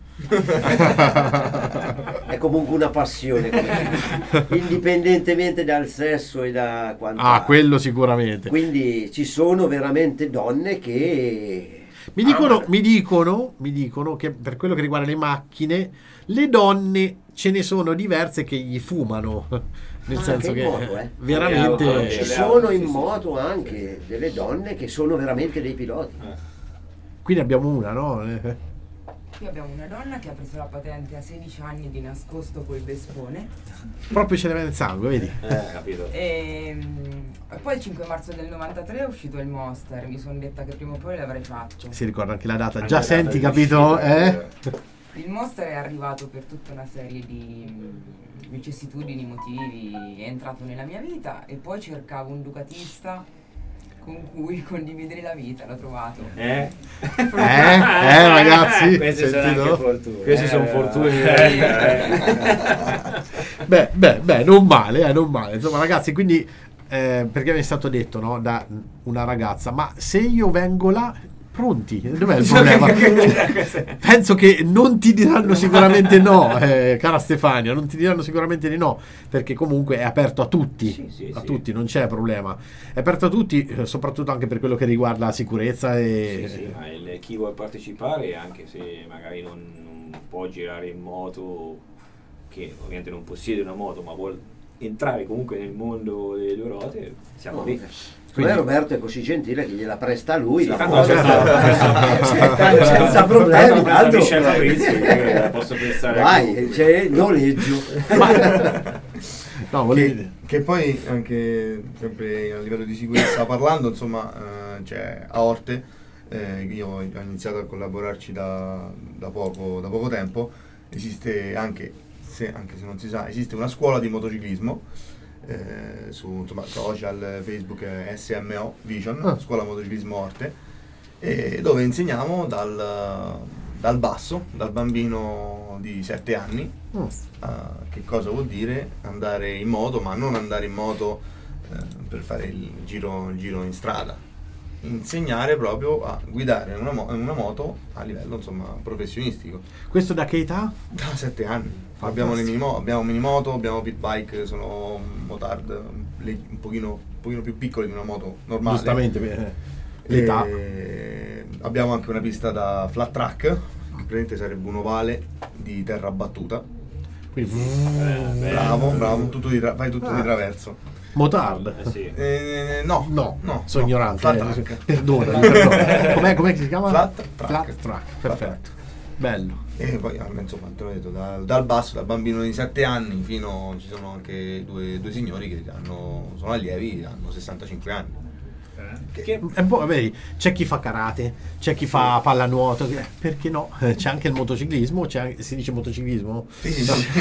È comunque una passione, indipendentemente dal sesso e da quanto. Ah, quello sicuramente. Quindi ci sono veramente donne che Mi dicono, mi dicono, mi dicono che per quello che riguarda le macchine, le donne ce ne sono diverse che gli fumano. Nel Ah, senso anche che in moto, eh. veramente Le auto, ci le sono auto, in sì, sì. moto anche delle donne che sono veramente dei piloti. qui ne abbiamo una, no? Eh, Qui abbiamo una donna che ha preso la patente a sedici anni di nascosto col Vespone. Proprio ce l'aveva nel sangue, vedi? Eh, capito. E, e poi il cinque marzo del novantatré è uscito il Monster. Mi sono detta che prima o poi l'avrei fatto. Si ricorda anche la data. Anche Già la data senti, di capito? uscita, Eh? Il Monster è arrivato per tutta una serie di mm, vicissitudini, motivi, è entrato nella mia vita e poi cercavo un ducatista con cui condividere la vita, l'ho trovato. Eh? Eh? Eh, ragazzi? Queste sono Sentito? anche fortune. Queste eh, sono però. fortune della vita, eh. Beh, beh, beh, non male, eh, non male. Insomma, ragazzi, quindi eh, perché mi è stato detto, no, da una ragazza, ma se io vengo là, pronti, dov'è il problema? Penso che non ti diranno sicuramente no, eh, cara Stefania, non ti diranno sicuramente di no, perché comunque è aperto a tutti, Sì, sì, a sì. tutti, non c'è problema. È aperto a tutti, eh, soprattutto anche per quello che riguarda la sicurezza e... Sì, sì, ma il- chi vuole partecipare, anche se magari non, non può girare in moto, che ovviamente non possiede una moto, ma vuole entrare comunque nel mondo delle due ruote, siamo No, lì. Secondo me Roberto è così gentile che gliela presta a lui, Sì, la tanto moto, senza- senza, senza problemi, Tanto tanto Michel Fabrizio, che la posso pensare vai, anche c'è noleggio. No, volevo Che, dire- che poi anche sempre a livello di sicurezza parlando, insomma, eh, cioè, a Orte, eh, io ho iniziato a collaborarci da, da poco, da poco tempo, esiste anche se, anche se non si sa, esiste una scuola di motociclismo eh, su insomma, social, Facebook, eh, S M O Vision, Ah. scuola motociclismo Orte, e dove insegniamo dal, dal basso, dal bambino di sette anni, Mm. Uh, che cosa vuol dire andare in moto, ma non andare in moto eh, per fare il giro, il giro in strada, insegnare proprio a guidare una, mo- una moto a livello insomma professionistico. Questo da che età? Da sette anni Fantastico. abbiamo le minimo, abbiamo minimoto, abbiamo pit bike, sono motard le- un pochino, un pochino più piccoli di una moto normale. Giustamente, eh, l'età. E abbiamo anche una pista da flat track, che praticamente sarebbe un ovale di terra battuta. Quindi, Bravo, bravo, tutto di tra- fai tutto Ah. di traverso. Motard. Eh sì. Eh, no, No, no, sono no. ignorante. Flat eh, track. Perdonami, perdonami. Com'è, com'è che si chiama? Flat track. Flat track, perfetto. Bello. E poi ah, insomma, te l'ho detto, da- dal basso, dal bambino di sette anni fino ci sono anche due, due signori che hanno, sono allievi, hanno sessantacinque anni. Eh? Che- È un po', vedi, c'è chi fa karate, c'è chi fa pallanuoto, eh, perché no? Eh, C'è anche il motociclismo, c'è anche- si dice motociclismo? Sì, sì, No. sì.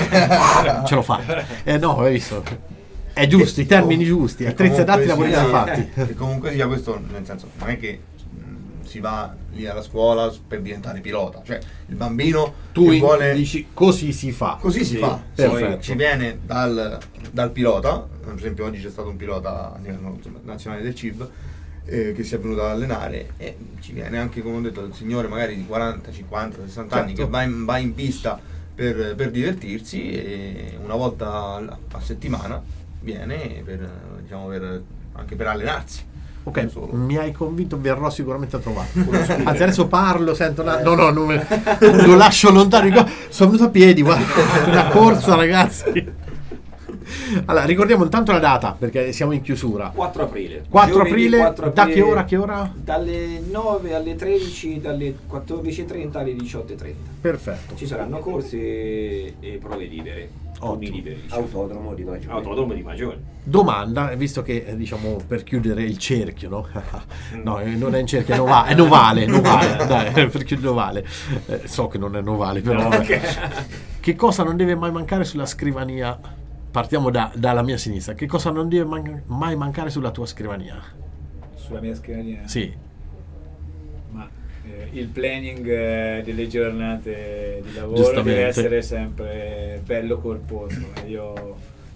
Ce l'ho fatta. Eh no, hai visto? È giusto, i termini giusti, Che attrezzi adatti, comunque lavori già sia- fatti. Che comunque sia questo, nel senso, non è che mh, si va lì alla scuola per diventare pilota, cioè il bambino Tu che in- vuole dici così si fa. così si Sì, fa, perfetto. poi ci viene dal, dal pilota, per esempio oggi c'è stato un pilota a livello insomma, nazionale del C I B eh, che si è venuto ad allenare, e ci viene anche, come ho detto, il signore magari di quaranta, cinquanta, sessanta anni Certo. che va in, va in pista per, per divertirsi, e una volta a a settimana viene per, diciamo, per, anche per allenarsi. Ok, Non solo. mi hai convinto, verrò sicuramente a trovare. Anzi, adesso parlo, sento una... No, no, non me- lo lascio lontano. Dico, sono venuto a piedi, guarda, una corsa, ragazzi. Allora, ricordiamo intanto la data, perché siamo in chiusura. quattro aprile. quattro Giovedì aprile, quattro da aprile, che ora a che ora? Dalle nove alle tredici, dalle quattordici e trenta alle diciotto e trenta. Perfetto. Ci saranno corsi e, e prove libere. Turni Ottimo. liberi, diciamo. Autodromo di Maggiore. Autodromo di Magione. Domanda, visto che eh, diciamo per chiudere il cerchio, no? No, eh, non è in cerchio, è, nova- è novale, novale, dai, per chiudere novale. Eh, so che non è novale, però vabbè. Che cosa non deve mai mancare sulla scrivania? Partiamo da- dalla mia sinistra. Che cosa non deve man- mai mancare sulla tua scrivania? Sulla mia scrivania? Sì. Ma eh, il planning eh, delle giornate di lavoro Giustamente. deve essere sempre bello corposo. Io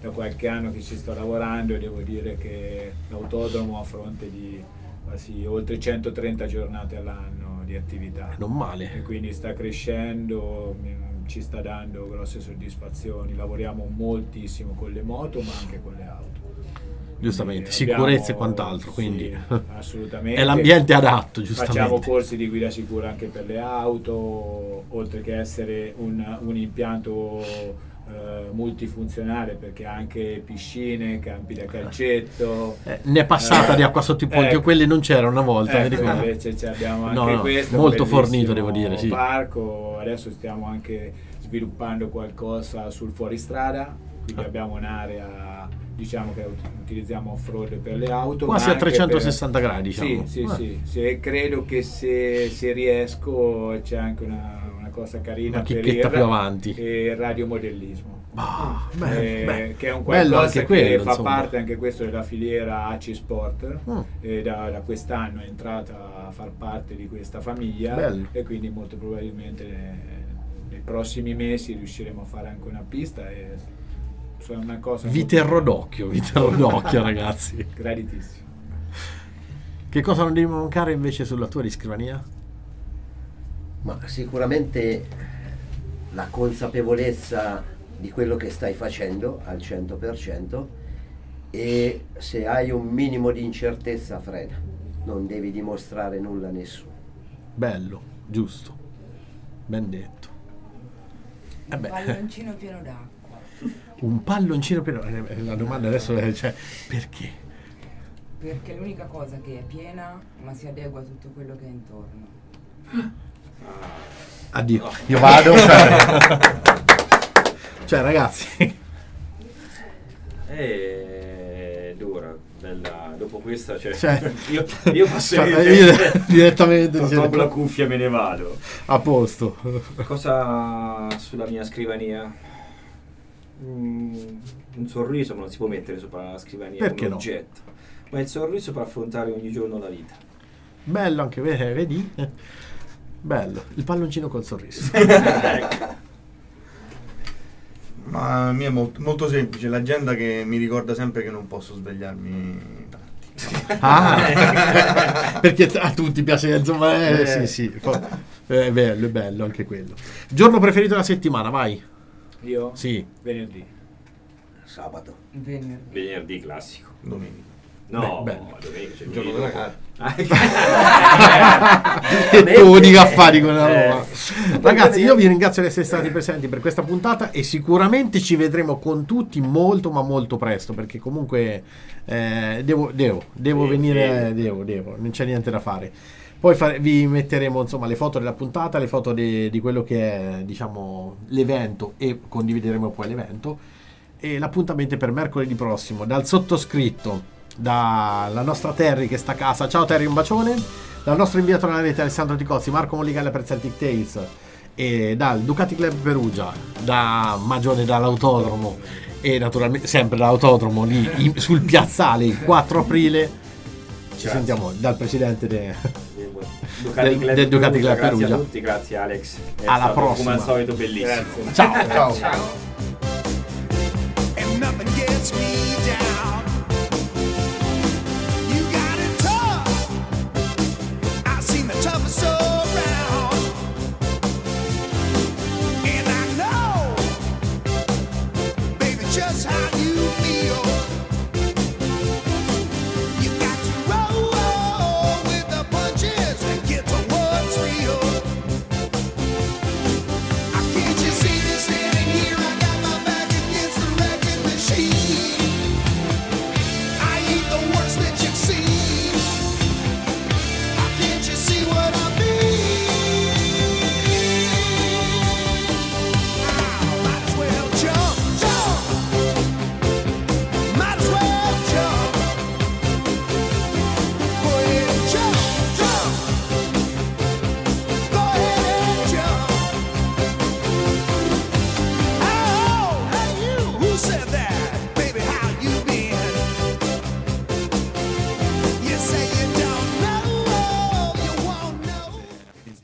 da qualche anno che ci sto lavorando e devo dire che l'autodromo a fronte di quasi oltre centotrenta giornate all'anno di attività. Non male. E quindi sta crescendo, ci sta dando grosse soddisfazioni, lavoriamo moltissimo con le moto ma anche con le auto. Giustamente, Quindi sicurezza abbiamo, e quant'altro, quindi sì, assolutamente. È l'ambiente adatto, giustamente. Facciamo corsi di guida sicura anche per le auto, oltre che essere un, un impianto eh, multifunzionale, perché ha anche piscine, campi da calcetto. Eh, ne è passata eh, di acqua sotto i ponti, ecco, quelli non c'erano una volta. ecco, mi ricordo. invece abbiamo anche No, no, questo molto bellissimo fornito, devo dire, sì. parco. Adesso stiamo anche sviluppando qualcosa sul fuoristrada, quindi Ah. abbiamo un'area, diciamo, che ut- utilizziamo off-road per le auto, Quasi ma a anche trecentosessanta per- gradi, diciamo. Sì, sì, Ah. sì, sì, e credo che se, se riesco c'è anche una, una cosa carina Una per chicchetta il, più avanti. il radiomodellismo. Ah, beh, Eh, beh, che è un bello qualcosa anche che quello, fa insomma. parte anche questo della filiera A C I Sport, Mm. e da, da quest'anno è entrata a far parte di questa famiglia. Bello. E quindi molto probabilmente eh, nei prossimi mesi riusciremo a fare anche una pista e sono una cosa Vi molto- terrò d'occhio, vi terrò d'occhio, ragazzi. Graditissimo. Che cosa non devi mancare invece sulla tua di scrivania? Ma sicuramente la consapevolezza di quello che stai facendo al cento per cento, e se hai un minimo di incertezza frena, non devi dimostrare nulla a nessuno. Bello, giusto, ben detto. Eh Un beh, palloncino pieno d'acqua. un palloncino per... eh, La domanda adesso è, cioè, perché? Perché è l'unica cosa che è piena ma si adegua a tutto quello che è intorno. Addio, io vado. Cioè, cioè ragazzi, È dura, bella. Dopo questa, cioè, Cioè, io, io passo cioè, direttamente, io direttamente tolgo la cuffia e me ne vado. a posto. Cosa sulla mia scrivania? Mm, un sorriso, ma non si può mettere sopra la scrivania Perché come no? oggetto. Ma il sorriso per affrontare ogni giorno la vita. Bello anche, eh, vedi? Bello, il palloncino col sorriso. Ma la mia è molto, molto semplice, l'agenda che mi ricorda sempre che non posso svegliarmi tardi. Ah, perché a tutti piace, insomma, eh, Eh. sì, sì, fa- è bello, è bello anche quello. Giorno preferito della settimana, vai. Io? Sì. Venerdì. Sabato. Venerdì. Venerdì classico. Domenica. No, Beh, bello. domenica c'è Il giorno della carta. E tu di affari con la Eh. Roma. Ragazzi, io vi ringrazio di essere stati presenti per questa puntata e sicuramente ci vedremo con tutti molto ma molto presto, perché comunque eh, devo, devo, devo Sì, venire, sì. devo, devo, non c'è niente da fare. Poi fare- vi metteremo insomma le foto della puntata, le foto de- di quello che è, diciamo, l'evento, e condivideremo poi l'evento. E l'appuntamento è per mercoledì prossimo dal sottoscritto, dalla nostra Terry che sta a casa. Ciao Terry, un bacione. Dal nostro inviato alla rete Alessandro Ticozzi, Marco Molicalla per Celtic Tales, e dal Ducati Club Perugia, da Magione, dall'autodromo, e naturalmente sempre dall'autodromo lì in- sul piazzale il quattro aprile. Ci Grazie. sentiamo dal presidente de- Ducati Del- Club del Ducati Perugia, Club grazie Perugia. a tutti, grazie Alex. È Alla stato, prossima. come al solito bellissimo. Grazie. Ciao. Ciao. And nothing gets me down. You got it tough. I've seen the toughest around. And I know, baby, just how you feel. You got to roll with the punches and get to what's real. Can't you see me standing here? I got my back against the wrecking machine. I ain't the worst that you've seen. Can't you see what I mean? I might as well jump, jump. Might as well jump. Go ahead and jump, jump. Go ahead and jump. Oh, hey you, who said that?